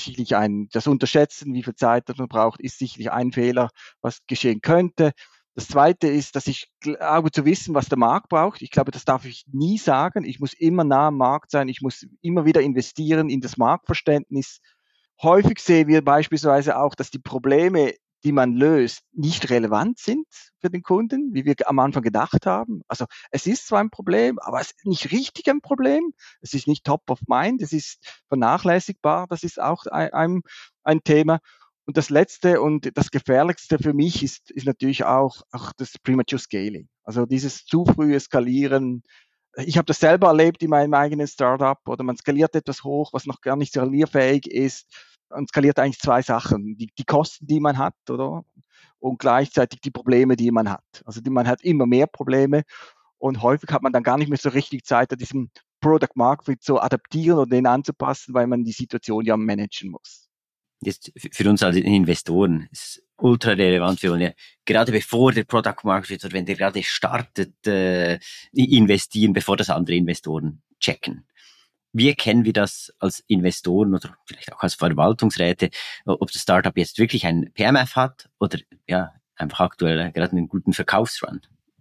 Das Unterschätzen, wie viel Zeit das man braucht, ist sicherlich ein Fehler, was geschehen könnte. Das Zweite ist, dass ich glaube zu wissen, was der Markt braucht. Ich glaube, das darf ich nie sagen. Ich muss immer nah am Markt sein. Ich muss immer wieder investieren in das Marktverständnis. Häufig sehen wir beispielsweise auch, dass die Probleme, die man löst, nicht relevant sind für den Kunden, wie wir am Anfang gedacht haben. Also es ist zwar ein Problem, aber es ist nicht richtig ein Problem. Es ist nicht top of mind, es ist vernachlässigbar. Das ist auch ein Thema. Und das Letzte und das Gefährlichste für mich ist natürlich auch das Premature Scaling. Also dieses zu frühe Skalieren. Ich habe das selber erlebt in meinem eigenen Startup, oder man skaliert etwas hoch, was noch gar nicht skalierfähig ist, und skaliert eigentlich zwei Sachen. Die Kosten, die man hat, oder? Und gleichzeitig die Probleme, die man hat. Also man hat immer mehr Probleme und häufig hat man dann gar nicht mehr so richtig Zeit, an diesem Product Market Fit zu adaptieren oder den anzupassen, weil man die Situation ja managen muss. Jetzt für uns als Investoren ist es ultra relevant. Wir wollen ja gerade bevor der Product Market Fit oder wenn der gerade startet, investieren, bevor das andere Investoren checken. Wie erkennen wir das als Investoren oder vielleicht auch als Verwaltungsräte, ob das Startup jetzt wirklich ein PMF hat oder ja einfach aktuell gerade einen guten Verkaufsrun?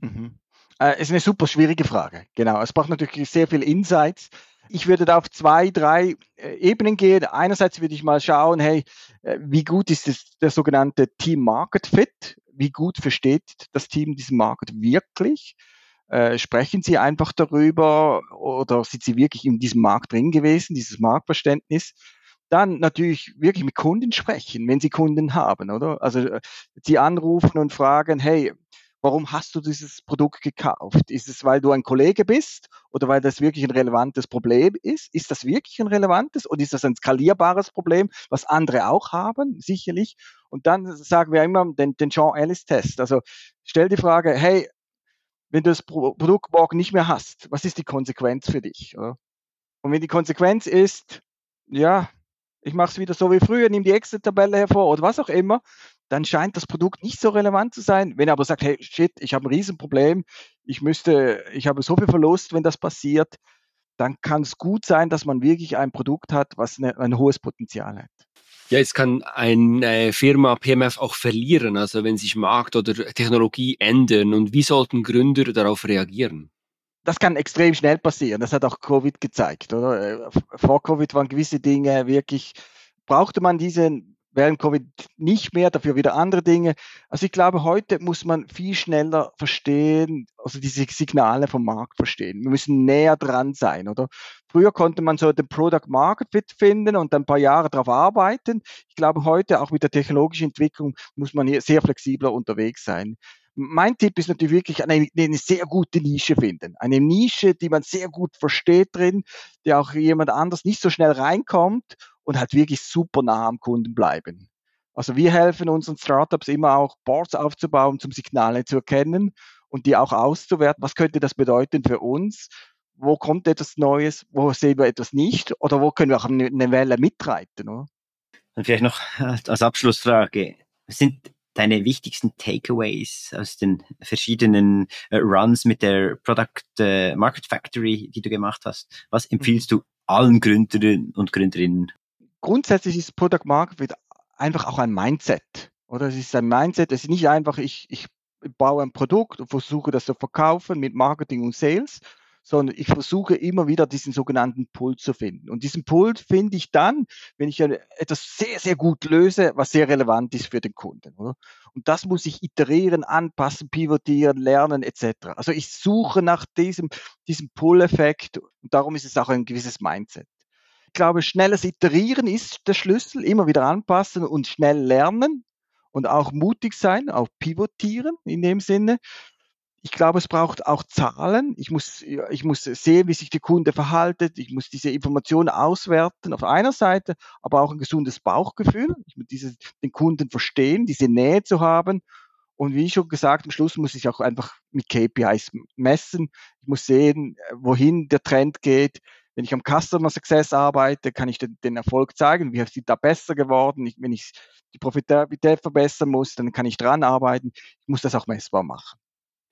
Ist eine super schwierige Frage. Genau, es braucht natürlich sehr viel Insights. Ich würde da auf 2, 3 Ebenen gehen. Einerseits würde ich mal schauen, hey, wie gut ist der sogenannte Team Market Fit? Wie gut versteht das Team diesen Market wirklich? Sprechen Sie einfach darüber oder sind Sie wirklich in diesem Markt drin gewesen, dieses Marktverständnis? Dann natürlich wirklich mit Kunden sprechen, wenn Sie Kunden haben, oder? Also Sie anrufen und fragen, hey, warum hast du dieses Produkt gekauft? Ist es, weil du ein Kollege bist oder weil das wirklich ein relevantes Problem ist? Ist das wirklich ein relevantes oder ist das ein skalierbares Problem, was andere auch haben? Sicherlich. Und dann sagen wir immer den Sean Ellis-Test. Also stell die Frage, hey, wenn du das Produkt morgen nicht mehr hast, was ist die Konsequenz für dich? Oder? Und wenn die Konsequenz ist, ja, ich mache es wieder so wie früher, nehme die Excel-Tabelle hervor oder was auch immer, dann scheint das Produkt nicht so relevant zu sein. Wenn er aber sagt, hey, shit, ich habe ein Riesenproblem, ich habe so viel Verlust, wenn das passiert, dann kann es gut sein, dass man wirklich ein Produkt hat, was ein hohes Potenzial hat. Ja, jetzt kann eine Firma PMF auch verlieren, also wenn sich Markt oder Technologie ändern. Und wie sollten Gründer darauf reagieren? Das kann extrem schnell passieren. Das hat auch Covid gezeigt, oder? Vor Covid waren gewisse Dinge wirklich, brauchte man während Covid nicht mehr, dafür wieder andere Dinge. Also ich glaube, heute muss man viel schneller verstehen, also diese Signale vom Markt verstehen. Wir müssen näher dran sein, oder? Früher konnte man so den Product Market Fit finden und dann ein paar Jahre darauf arbeiten. Ich glaube, heute auch mit der technologischen Entwicklung muss man hier sehr flexibler unterwegs sein. Mein Tipp ist natürlich wirklich eine sehr gute Nische finden. Eine Nische, die man sehr gut versteht drin, die auch jemand anders nicht so schnell reinkommt und halt wirklich super nah am Kunden bleiben. Also wir helfen unseren Startups immer auch Boards aufzubauen, zum Signale zu erkennen und die auch auszuwerten. Was könnte das bedeuten für uns? Wo kommt etwas Neues? Wo sehen wir etwas nicht? Oder wo können wir auch eine Welle mitreiten? Oder? Und vielleicht noch als Abschlussfrage. Was sind deine wichtigsten Takeaways aus den verschiedenen Runs mit der Product Market Factory, die du gemacht hast? Was empfiehlst du allen Gründerinnen und Gründerinnen? Grundsätzlich ist Product Market Fit einfach auch ein Mindset. Oder es ist ein Mindset, es ist nicht einfach, ich baue ein Produkt und versuche das zu verkaufen mit Marketing und Sales, sondern ich versuche immer wieder diesen sogenannten Pull zu finden. Und diesen Pull finde ich dann, wenn ich etwas sehr, sehr gut löse, was sehr relevant ist für den Kunden. Oder? Und das muss ich iterieren, anpassen, pivotieren, lernen etc. Also ich suche nach diesem Pull-Effekt und darum ist es auch ein gewisses Mindset. Ich glaube, schnelles Iterieren ist der Schlüssel, immer wieder anpassen und schnell lernen und auch mutig sein, auch pivotieren in dem Sinne. Ich glaube, es braucht auch Zahlen. Ich muss sehen, wie sich der Kunde verhaltet. Ich muss diese Informationen auswerten auf einer Seite, aber auch ein gesundes Bauchgefühl. Ich muss den Kunden verstehen, diese Nähe zu haben. Und wie schon gesagt, am Schluss muss ich auch einfach mit KPIs messen. Ich muss sehen, wohin der Trend geht. Wenn ich am Customer Success arbeite, kann ich den Erfolg zeigen. Wie ist da besser geworden? Wenn ich die Profitabilität verbessern muss, dann kann ich dran arbeiten. Ich muss das auch messbar machen.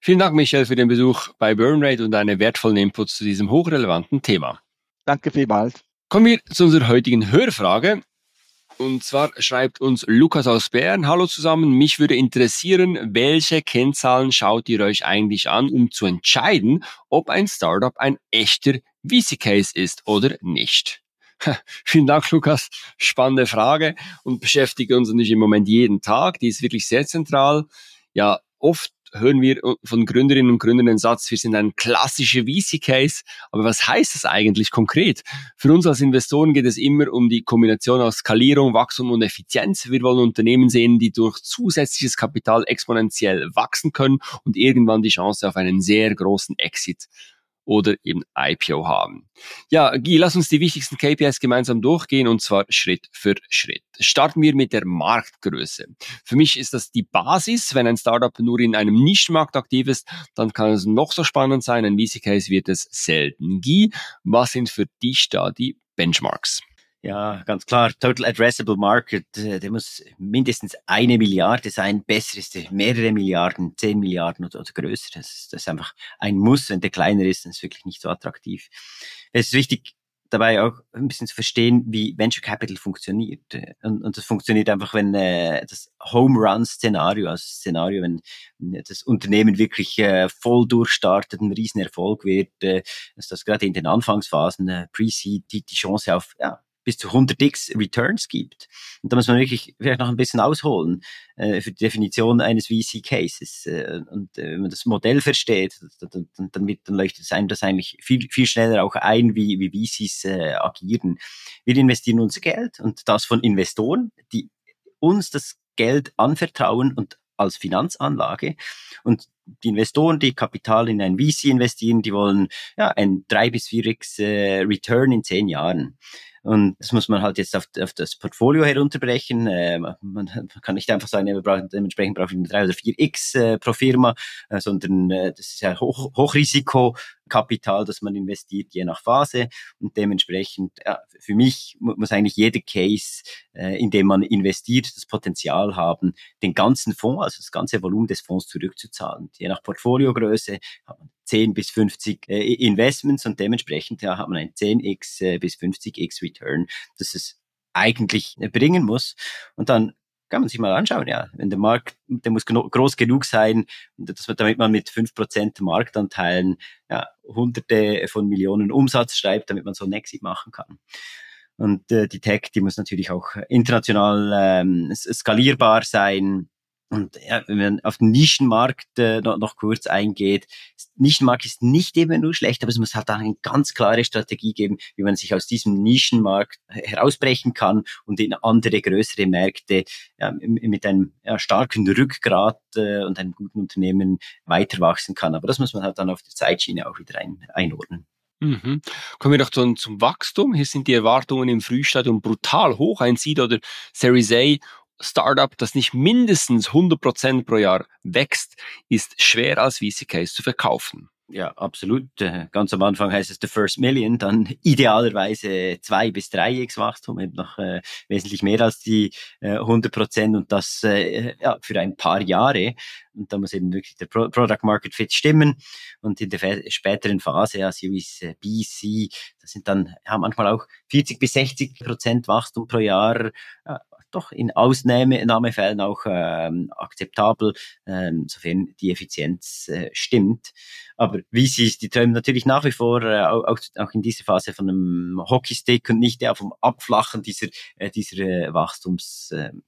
Vielen Dank, Michael, für den Besuch bei Burnrate und deine wertvollen Inputs zu diesem hochrelevanten Thema. Danke vielmals. Kommen wir zu unserer heutigen Hörfrage. Und zwar schreibt uns Lukas aus Bern: Hallo zusammen, mich würde interessieren, welche Kennzahlen schaut ihr euch eigentlich an, um zu entscheiden, ob ein Startup ein echter VC-Case ist oder nicht? Vielen Dank, Lukas. Spannende Frage und beschäftigt uns natürlich im Moment jeden Tag. Die ist wirklich sehr zentral. Ja, oft hören wir von Gründerinnen und Gründern den Satz, wir sind ein klassischer VC-Case. Aber was heißt das eigentlich konkret? Für uns als Investoren geht es immer um die Kombination aus Skalierung, Wachstum und Effizienz. Wir wollen Unternehmen sehen, die durch zusätzliches Kapital exponentiell wachsen können und irgendwann die Chance auf einen sehr großen Exit oder eben IPO haben. Ja, Guy, lass uns die wichtigsten KPIs gemeinsam durchgehen und zwar Schritt für Schritt. Starten wir mit der Marktgröße. Für mich ist das die Basis. Wenn ein Startup nur in einem Nischenmarkt aktiv ist, dann kann es noch so spannend sein. Ein VC-Case wird es selten. Guy, was sind für dich da die Benchmarks? Ja, ganz klar. Total Addressable Market, der muss mindestens 1 Milliarde sein. Besser ist der mehrere Milliarden, 10 Milliarden oder größer. Das ist einfach ein Muss. Wenn der kleiner ist, dann ist es wirklich nicht so attraktiv. Es ist wichtig, dabei auch ein bisschen zu verstehen, wie Venture Capital funktioniert. Und das funktioniert einfach, wenn das Home-Run-Szenario, also das Szenario, wenn das Unternehmen wirklich voll durchstartet, ein Riesenerfolg wird, dass das gerade in den Anfangsphasen, Pre-Seed, die Chance auf bis zu 100x Returns gibt. Und da muss man wirklich vielleicht noch ein bisschen ausholen für die Definition eines VC-Cases. Wenn man das Modell versteht, dann leuchtet es einem das eigentlich viel, viel schneller auch ein, wie VCs agieren. Wir investieren unser Geld und das von Investoren, die uns das Geld anvertrauen und als Finanzanlage. Und die Investoren, die Kapital in ein VC investieren, die wollen ein 3 bis 4x Return in 10 Jahren. Und das muss man halt jetzt auf das Portfolio herunterbrechen. Man kann nicht einfach sagen, dementsprechend brauche ich eine 3 oder 4x pro Firma, sondern das ist ja Hochrisikokapital, das man investiert, je nach Phase. Und dementsprechend, für mich muss eigentlich jeder Case, in dem man investiert, das Potenzial haben, den ganzen Fonds, also das ganze Volumen des Fonds zurückzuzahlen. Je nach Portfoliogröße hat man 10 bis 50 Investments und dementsprechend hat man ein 10x bis 50x Return, das es eigentlich bringen muss. Und dann kann man sich mal anschauen, wenn der Markt, der muss groß genug sein, damit man mit 5% Marktanteilen Hunderte von Millionen Umsatz schreibt, damit man so einen Exit machen kann. Und die Tech, die muss natürlich auch international skalierbar sein. Und wenn man auf den Nischenmarkt noch kurz eingeht, Nischenmarkt ist nicht immer nur schlecht, aber es muss halt auch eine ganz klare Strategie geben, wie man sich aus diesem Nischenmarkt herausbrechen kann und in andere, größere Märkte mit einem starken Rückgrat und einem guten Unternehmen weiter wachsen kann. Aber das muss man halt dann auf der Zeitschiene auch wieder einordnen. Mhm. Kommen wir doch zum Wachstum. Hier sind die Erwartungen im Frühstadium brutal hoch. Ein Seed oder Series A Startup, das nicht mindestens 100% pro Jahr wächst, ist schwer als VC-Case zu verkaufen. Ja, absolut. Ganz am Anfang heißt es the first million, dann idealerweise 2 bis 3x Wachstum, eben noch wesentlich mehr als die 100% und das für ein paar Jahre. Und da muss eben wirklich der Product Market Fit stimmen. Und in der späteren Phase, Series B, C, das sind dann manchmal auch 40 bis 60% Wachstum pro Jahr. Doch in Ausnahmefällen auch akzeptabel, sofern die Effizienz stimmt. Aber VCs, die träumen natürlich nach wie vor auch in dieser Phase von einem Hockeystick und nicht vom Abflachen dieser Wachstumskurve.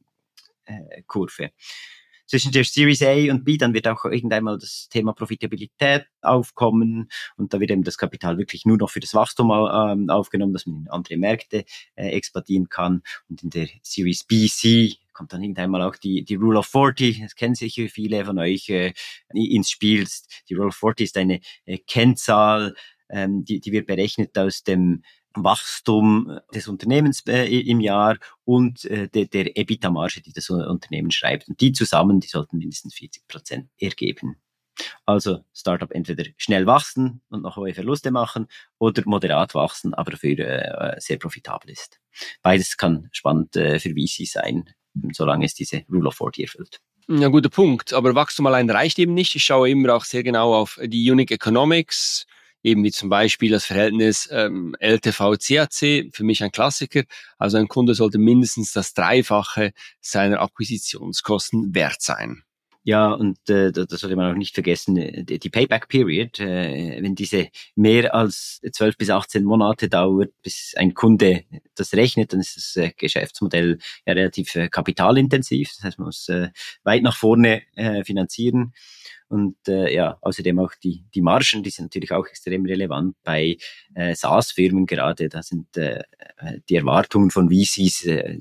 Zwischen der Series A und B, dann wird auch irgendwann mal das Thema Profitabilität aufkommen und da wird eben das Kapital wirklich nur noch für das Wachstum aufgenommen, dass man in andere Märkte expandieren kann. Und in der Series B, C kommt dann irgendwann mal auch die Rule of 40, das kennen sicher viele von euch, ins Spiel. Die Rule of 40 ist eine Kennzahl, die wird berechnet aus dem Wachstum des Unternehmens im Jahr und der EBITDA-Marge, die das Unternehmen schreibt. Und die zusammen, die sollten mindestens 40% ergeben. Also Startup entweder schnell wachsen und noch hohe Verluste machen oder moderat wachsen, aber dafür sehr profitabel ist. Beides kann spannend für VC sein, solange es diese Rule of 40 erfüllt. Ja, guter Punkt. Aber Wachstum allein reicht eben nicht. Ich schaue immer auch sehr genau auf die Unit Economics, eben wie zum Beispiel das Verhältnis LTV-CAC, für mich ein Klassiker. Also ein Kunde sollte mindestens das Dreifache seiner Akquisitionskosten wert sein. Ja, und das sollte man auch nicht vergessen, die Payback Period, wenn diese mehr als 12 bis 18 Monate dauert, bis ein Kunde das rechnet, dann ist das Geschäftsmodell ja relativ kapitalintensiv. Das heißt, man muss weit nach vorne finanzieren. Und ja, außerdem auch die Margen, die sind natürlich auch extrem relevant bei SaaS-Firmen gerade. Da sind die Erwartungen von VCs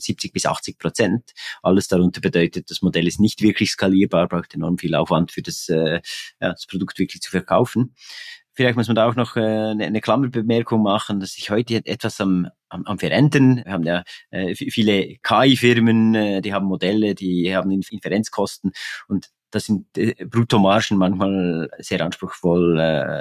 70-80%. Alles darunter bedeutet, das Modell ist nicht wirklich skalierbar, braucht enorm viel Aufwand für das Produkt wirklich zu verkaufen. Vielleicht muss man da auch noch eine Klammerbemerkung machen, dass sich heute etwas am verändern. Wir haben ja viele KI-Firmen, die haben Modelle, die haben Inferenzkosten und das sind Bruttomargen manchmal sehr anspruchsvoll,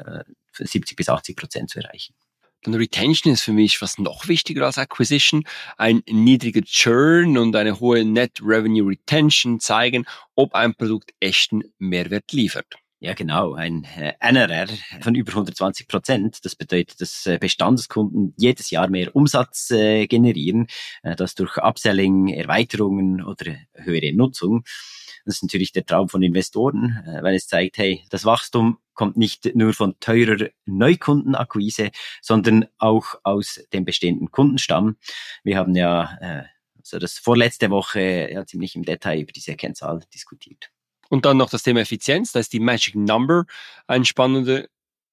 70-80% zu erreichen. Dann Retention ist für mich fast noch wichtiger als Acquisition. Ein niedriger Churn und eine hohe Net Revenue Retention zeigen, ob ein Produkt echten Mehrwert liefert. Ja, genau. Ein NRR von über 120%. Das bedeutet, dass Bestandskunden jedes Jahr mehr Umsatz generieren, das durch Upselling, Erweiterungen oder höhere Nutzung. Das ist natürlich der Traum von Investoren, weil es zeigt, hey, das Wachstum kommt nicht nur von teurer Neukundenakquise, sondern auch aus dem bestehenden Kundenstamm. Wir haben ja also das vorletzte Woche ja ziemlich im Detail über diese Kennzahl diskutiert. Und dann noch das Thema Effizienz, da ist die Magic Number ein spannender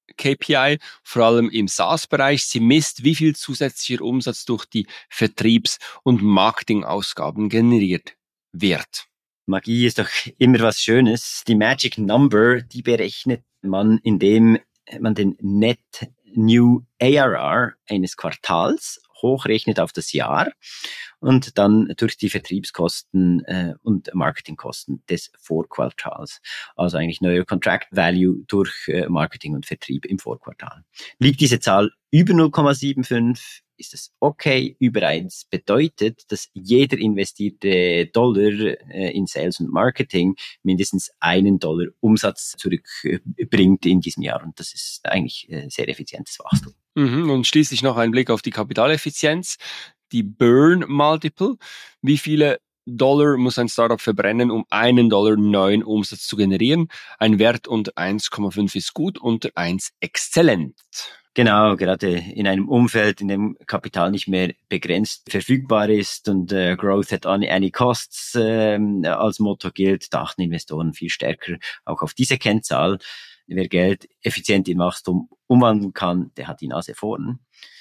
KPI, vor allem im SaaS-Bereich. Sie misst, wie viel zusätzlicher Umsatz durch die Vertriebs- und Marketingausgaben generiert wird. Magie ist doch immer was Schönes. Die Magic Number, die berechnet man, indem man den Net New ARR eines Quartals hochrechnet auf das Jahr und dann durch die Vertriebskosten und Marketingkosten des Vorquartals. Also eigentlich neuer Contract Value durch Marketing und Vertrieb im Vorquartal. Liegt diese Zahl über 0,75, ist es okay. Über 1 bedeutet, dass jeder investierte Dollar in Sales und Marketing mindestens $1 Umsatz zurückbringt in diesem Jahr. Und das ist eigentlich sehr effizientes Wachstum. Und schließlich noch ein Blick auf die Kapitaleffizienz, die Burn Multiple. Wie viele Dollar muss ein Startup verbrennen, um $1 neuen Umsatz zu generieren? Ein Wert unter 1,5 ist gut, unter 1 exzellent. Genau, gerade in einem Umfeld, in dem Kapital nicht mehr begrenzt verfügbar ist und Growth at any costs als Motto gilt, da achten Investoren viel stärker auch auf diese Kennzahl. Wer Geld effizient in Wachstum umwandeln kann, der hat die Nase vorn.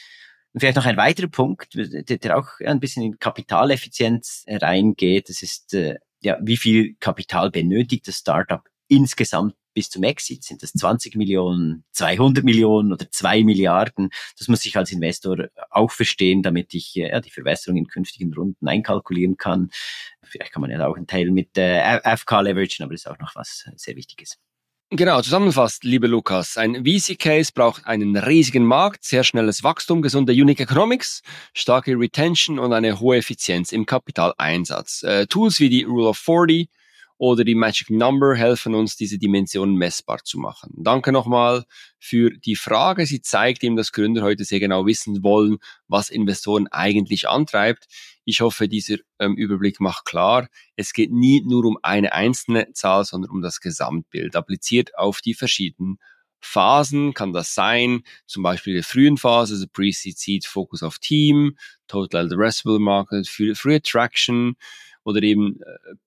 Und vielleicht noch ein weiterer Punkt, der auch ein bisschen in Kapitaleffizienz reingeht. Das ist, wie viel Kapital benötigt das Startup insgesamt bis zum Exit? Sind das 20 Millionen, 200 Millionen oder 2 Milliarden? Das muss ich als Investor auch verstehen, damit ich die Verwässerung in künftigen Runden einkalkulieren kann. Vielleicht kann man ja auch einen Teil mit FK leveragen, aber das ist auch noch was sehr Wichtiges. Genau, zusammenfasst, liebe Lukas, ein VC-Case braucht einen riesigen Markt, sehr schnelles Wachstum, gesunde Unit Economics, starke Retention und eine hohe Effizienz im Kapitaleinsatz. Tools wie die Rule of 40 oder die Magic Number helfen uns, diese Dimensionen messbar zu machen. Danke nochmal für die Frage. Sie zeigt eben, dass Gründer heute sehr genau wissen wollen, was Investoren eigentlich antreibt. Ich hoffe, dieser Überblick macht klar, es geht nie nur um eine einzelne Zahl, sondern um das Gesamtbild. Appliziert auf die verschiedenen Phasen kann das sein, zum Beispiel der frühen Phase, also Pre-Seed, Seed, Fokus auf Team, Total Addressable Market, Free Traction oder eben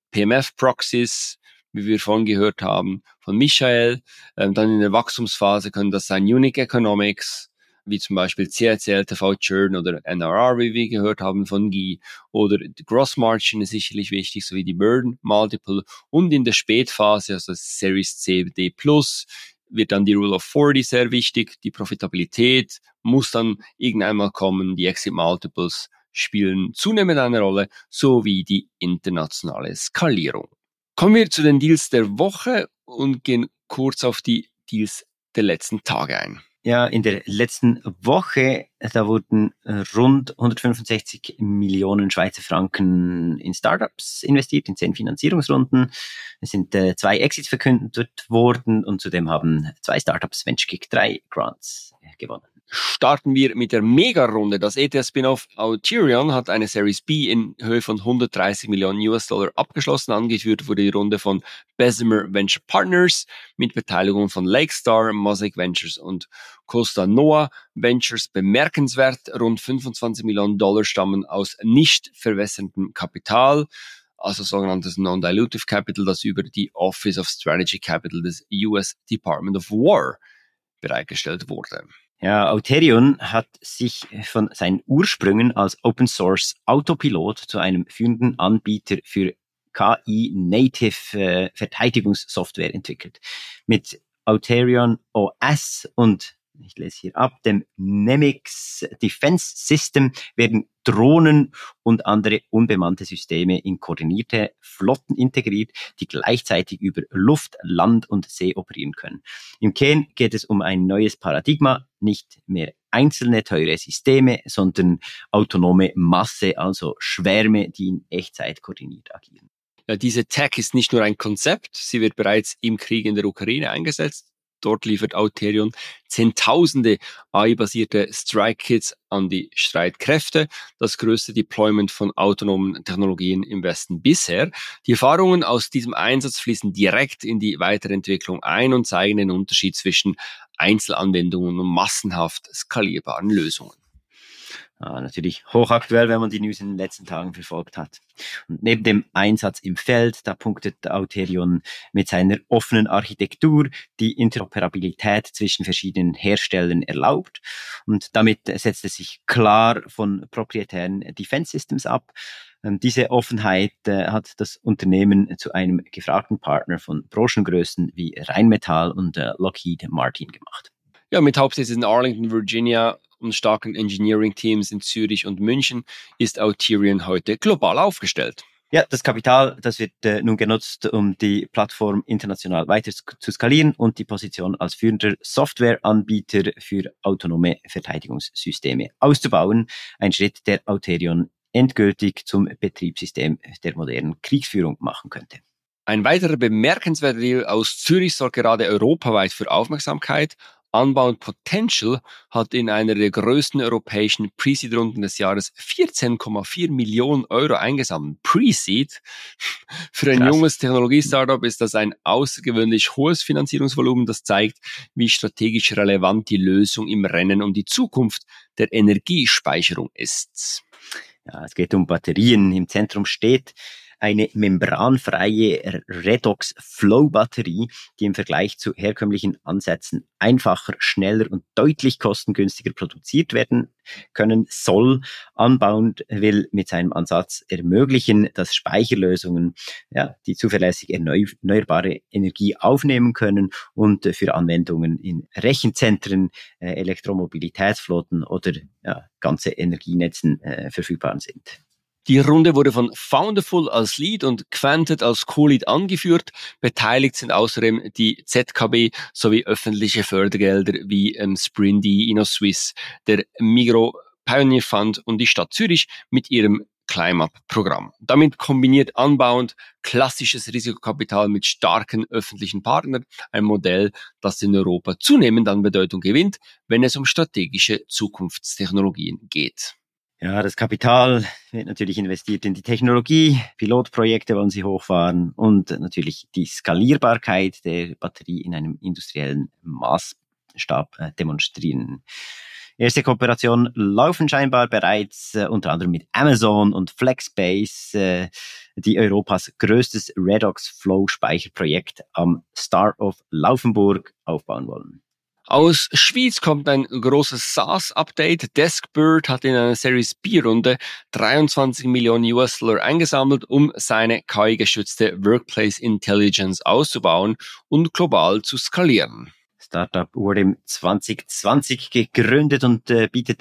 PMF-Proxies, wie wir vorhin gehört haben, von Michael. Dann in der Wachstumsphase können das sein Unit Economics, wie zum Beispiel CAC, LTV, Churn oder NRR, wie wir gehört haben von Guy. Oder die Gross Margin ist sicherlich wichtig, sowie die Burn Multiple. Und in der Spätphase, also Series C, D+, wird dann die Rule of 40 sehr wichtig. Die Profitabilität muss dann irgendwann mal kommen. Die Exit Multiples spielen zunehmend eine Rolle, sowie die internationale Skalierung. Kommen wir zu den Deals der Woche und gehen kurz auf die Deals der letzten Tage ein. Ja, in der letzten Woche, da wurden rund 165 Millionen Schweizer Franken in Startups investiert, in 10 Finanzierungsrunden. Es sind 2 Exits verkündet worden und zudem haben 2 Startups VentureKick 3 Grants gewonnen. Starten wir mit der Mega-Runde. Das ETF-Spin-off Auterion hat eine Series B in Höhe von 130 Millionen US-Dollar abgeschlossen. Angeführt wurde die Runde von Bessemer Venture Partners mit Beteiligung von Lakestar, Mosaic Ventures und Costa Noah Ventures. Bemerkenswert, rund 25 Millionen Dollar stammen aus nicht verwässerndem Kapital, also sogenanntes Non-Dilutive Capital, das über die Office of Strategy Capital des US Department of War bereitgestellt wurde. Ja, Auterion hat sich von seinen Ursprüngen als Open Source Autopilot zu einem führenden Anbieter für KI-Native Verteidigungssoftware entwickelt. Mit Auterion OS und, ich lese hier ab, dem Nemix Defense System werden Drohnen und andere unbemannte Systeme in koordinierte Flotten integriert, die gleichzeitig über Luft, Land und See operieren können. Im Kern geht es um ein neues Paradigma, nicht mehr einzelne teure Systeme, sondern autonome Masse, also Schwärme, die in Echtzeit koordiniert agieren. Ja, diese Tech ist nicht nur ein Konzept, sie wird bereits im Krieg in der Ukraine eingesetzt. Dort liefert Auterion Zehntausende AI-basierte Strike-Kits an die Streitkräfte, das größte Deployment von autonomen Technologien im Westen bisher. Die Erfahrungen aus diesem Einsatz fließen direkt in die Weiterentwicklung ein und zeigen den Unterschied zwischen Einzelanwendungen und massenhaft skalierbaren Lösungen. Natürlich hochaktuell, wenn man die News in den letzten Tagen verfolgt hat. Und neben dem Einsatz im Feld, da punktet Auterion mit seiner offenen Architektur, die Interoperabilität zwischen verschiedenen Herstellern erlaubt. Und damit setzt es sich klar von proprietären Defense Systems ab. Diese Offenheit hat das Unternehmen zu einem gefragten Partner von Branchengrößen wie Rheinmetall und Lockheed Martin gemacht. Ja, mit Hauptsitz in Arlington, Virginia und starken Engineering-Teams in Zürich und München ist Auterion heute global aufgestellt. Ja, das Kapital, das wird nun genutzt, um die Plattform international weiter zu skalieren und die Position als führender Softwareanbieter für autonome Verteidigungssysteme auszubauen. Ein Schritt, der Auterion endgültig zum Betriebssystem der modernen Kriegsführung machen könnte. Ein weiterer bemerkenswerter Deal aus Zürich sorgt gerade europaweit für Aufmerksamkeit. Unbound Potential hat in einer der größten europäischen Pre-Seed-Runden des Jahres 14,4 Millionen Euro eingesammelt. Pre-Seed. Für ein junges Technologie-Startup ist das ein außergewöhnlich hohes Finanzierungsvolumen, das zeigt, wie strategisch relevant die Lösung im Rennen um die Zukunft der Energiespeicherung ist. Ja, es geht um Batterien. Im Zentrum steht eine membranfreie Redox-Flow-Batterie, die im Vergleich zu herkömmlichen Ansätzen einfacher, schneller und deutlich kostengünstiger produziert werden können soll. Unbound will mit seinem Ansatz ermöglichen, dass Speicherlösungen, die zuverlässig erneuerbare Energie aufnehmen können und für Anwendungen in Rechenzentren, Elektromobilitätsflotten oder ganze Energienetzen verfügbar sind. Die Runde wurde von Founderful als Lead und Quanted als Co-Lead angeführt. Beteiligt sind außerdem die ZKB sowie öffentliche Fördergelder wie Sprindy, InnoSwiss, der Migros Pioneer Fund und die Stadt Zürich mit ihrem Climb-Up-Programm. Damit kombiniert Unbound klassisches Risikokapital mit starken öffentlichen Partnern, ein Modell, das in Europa zunehmend an Bedeutung gewinnt, wenn es um strategische Zukunftstechnologien geht. Ja, das Kapital wird natürlich investiert in die Technologie, Pilotprojekte wollen sie hochfahren und natürlich die Skalierbarkeit der Batterie in einem industriellen Maßstab demonstrieren. Erste Kooperationen laufen scheinbar bereits unter anderem mit Amazon und Flexbase, die Europas größtes Redox-Flow-Speicherprojekt am Star of Laufenburg aufbauen wollen. Aus Schweiz kommt ein großes SaaS-Update. Deskbird hat in einer Series B-Runde 23 Millionen US-Dollar eingesammelt, um seine KI-gestützte Workplace Intelligence auszubauen und global zu skalieren. Startup wurde im 2020 gegründet und bietet eine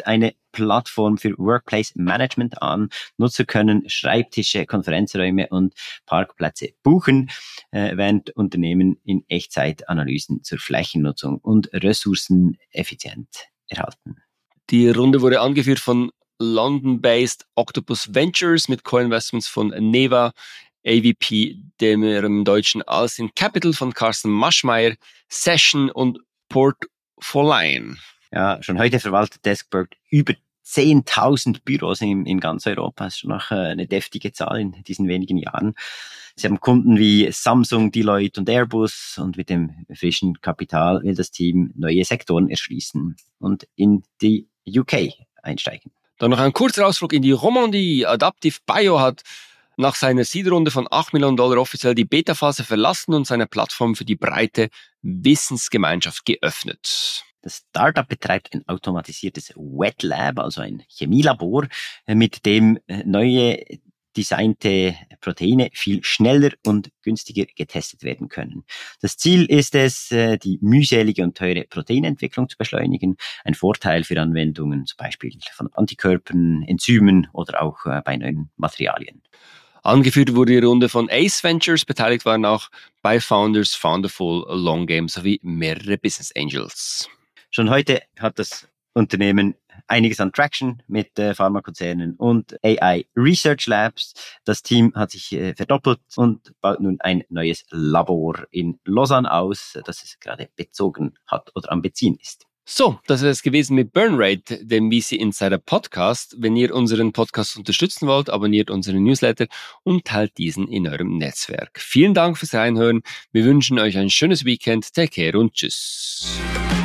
Plattform für Workplace Management an. Nutzer können Schreibtische, Konferenzräume und Parkplätze buchen, während Unternehmen in Echtzeit Analysen zur Flächennutzung und Ressourcen effizient erhalten. Die Runde wurde angeführt von London-based Octopus Ventures mit Co-Investments von Neva, AVP, dem deutschen Alcin Capital von Carsten Maschmeyer, Session und Port4Line. Ja, schon heute verwaltet Deskbird über 10.000 Büros in ganz Europa. Das ist schon noch eine deftige Zahl in diesen wenigen Jahren. Sie haben Kunden wie Samsung, Deloitte und Airbus und mit dem frischen Kapital will das Team neue Sektoren erschließen und in die UK einsteigen. Dann noch ein kurzer Ausflug in die Romandie. Adaptive Bio hat nach seiner Seed-Runde von $8 Millionen offiziell die Beta-Phase verlassen und seine Plattform für die breite Wissensgemeinschaft geöffnet. Das Startup betreibt ein automatisiertes Wet Lab, also ein Chemielabor, mit dem neue designte Proteine viel schneller und günstiger getestet werden können. Das Ziel ist es, die mühselige und teure Proteinentwicklung zu beschleunigen. Ein Vorteil für Anwendungen, zum Beispiel von Antikörpern, Enzymen oder auch bei neuen Materialien. Angeführt wurde die Runde von Ace Ventures, beteiligt waren auch bei Founders, Founderful, Long Game sowie mehrere Business Angels. Schon heute hat das Unternehmen einiges an Traction mit Pharmakonzernen und AI Research Labs. Das Team hat sich verdoppelt und baut nun ein neues Labor in Lausanne aus, das es gerade bezogen hat oder am Beziehen ist. So, das wäre es gewesen mit Burnrate, dem VC Insider Podcast. Wenn ihr unseren Podcast unterstützen wollt, abonniert unseren Newsletter und teilt diesen in eurem Netzwerk. Vielen Dank fürs Reinhören. Wir wünschen euch ein schönes Weekend. Take care und tschüss.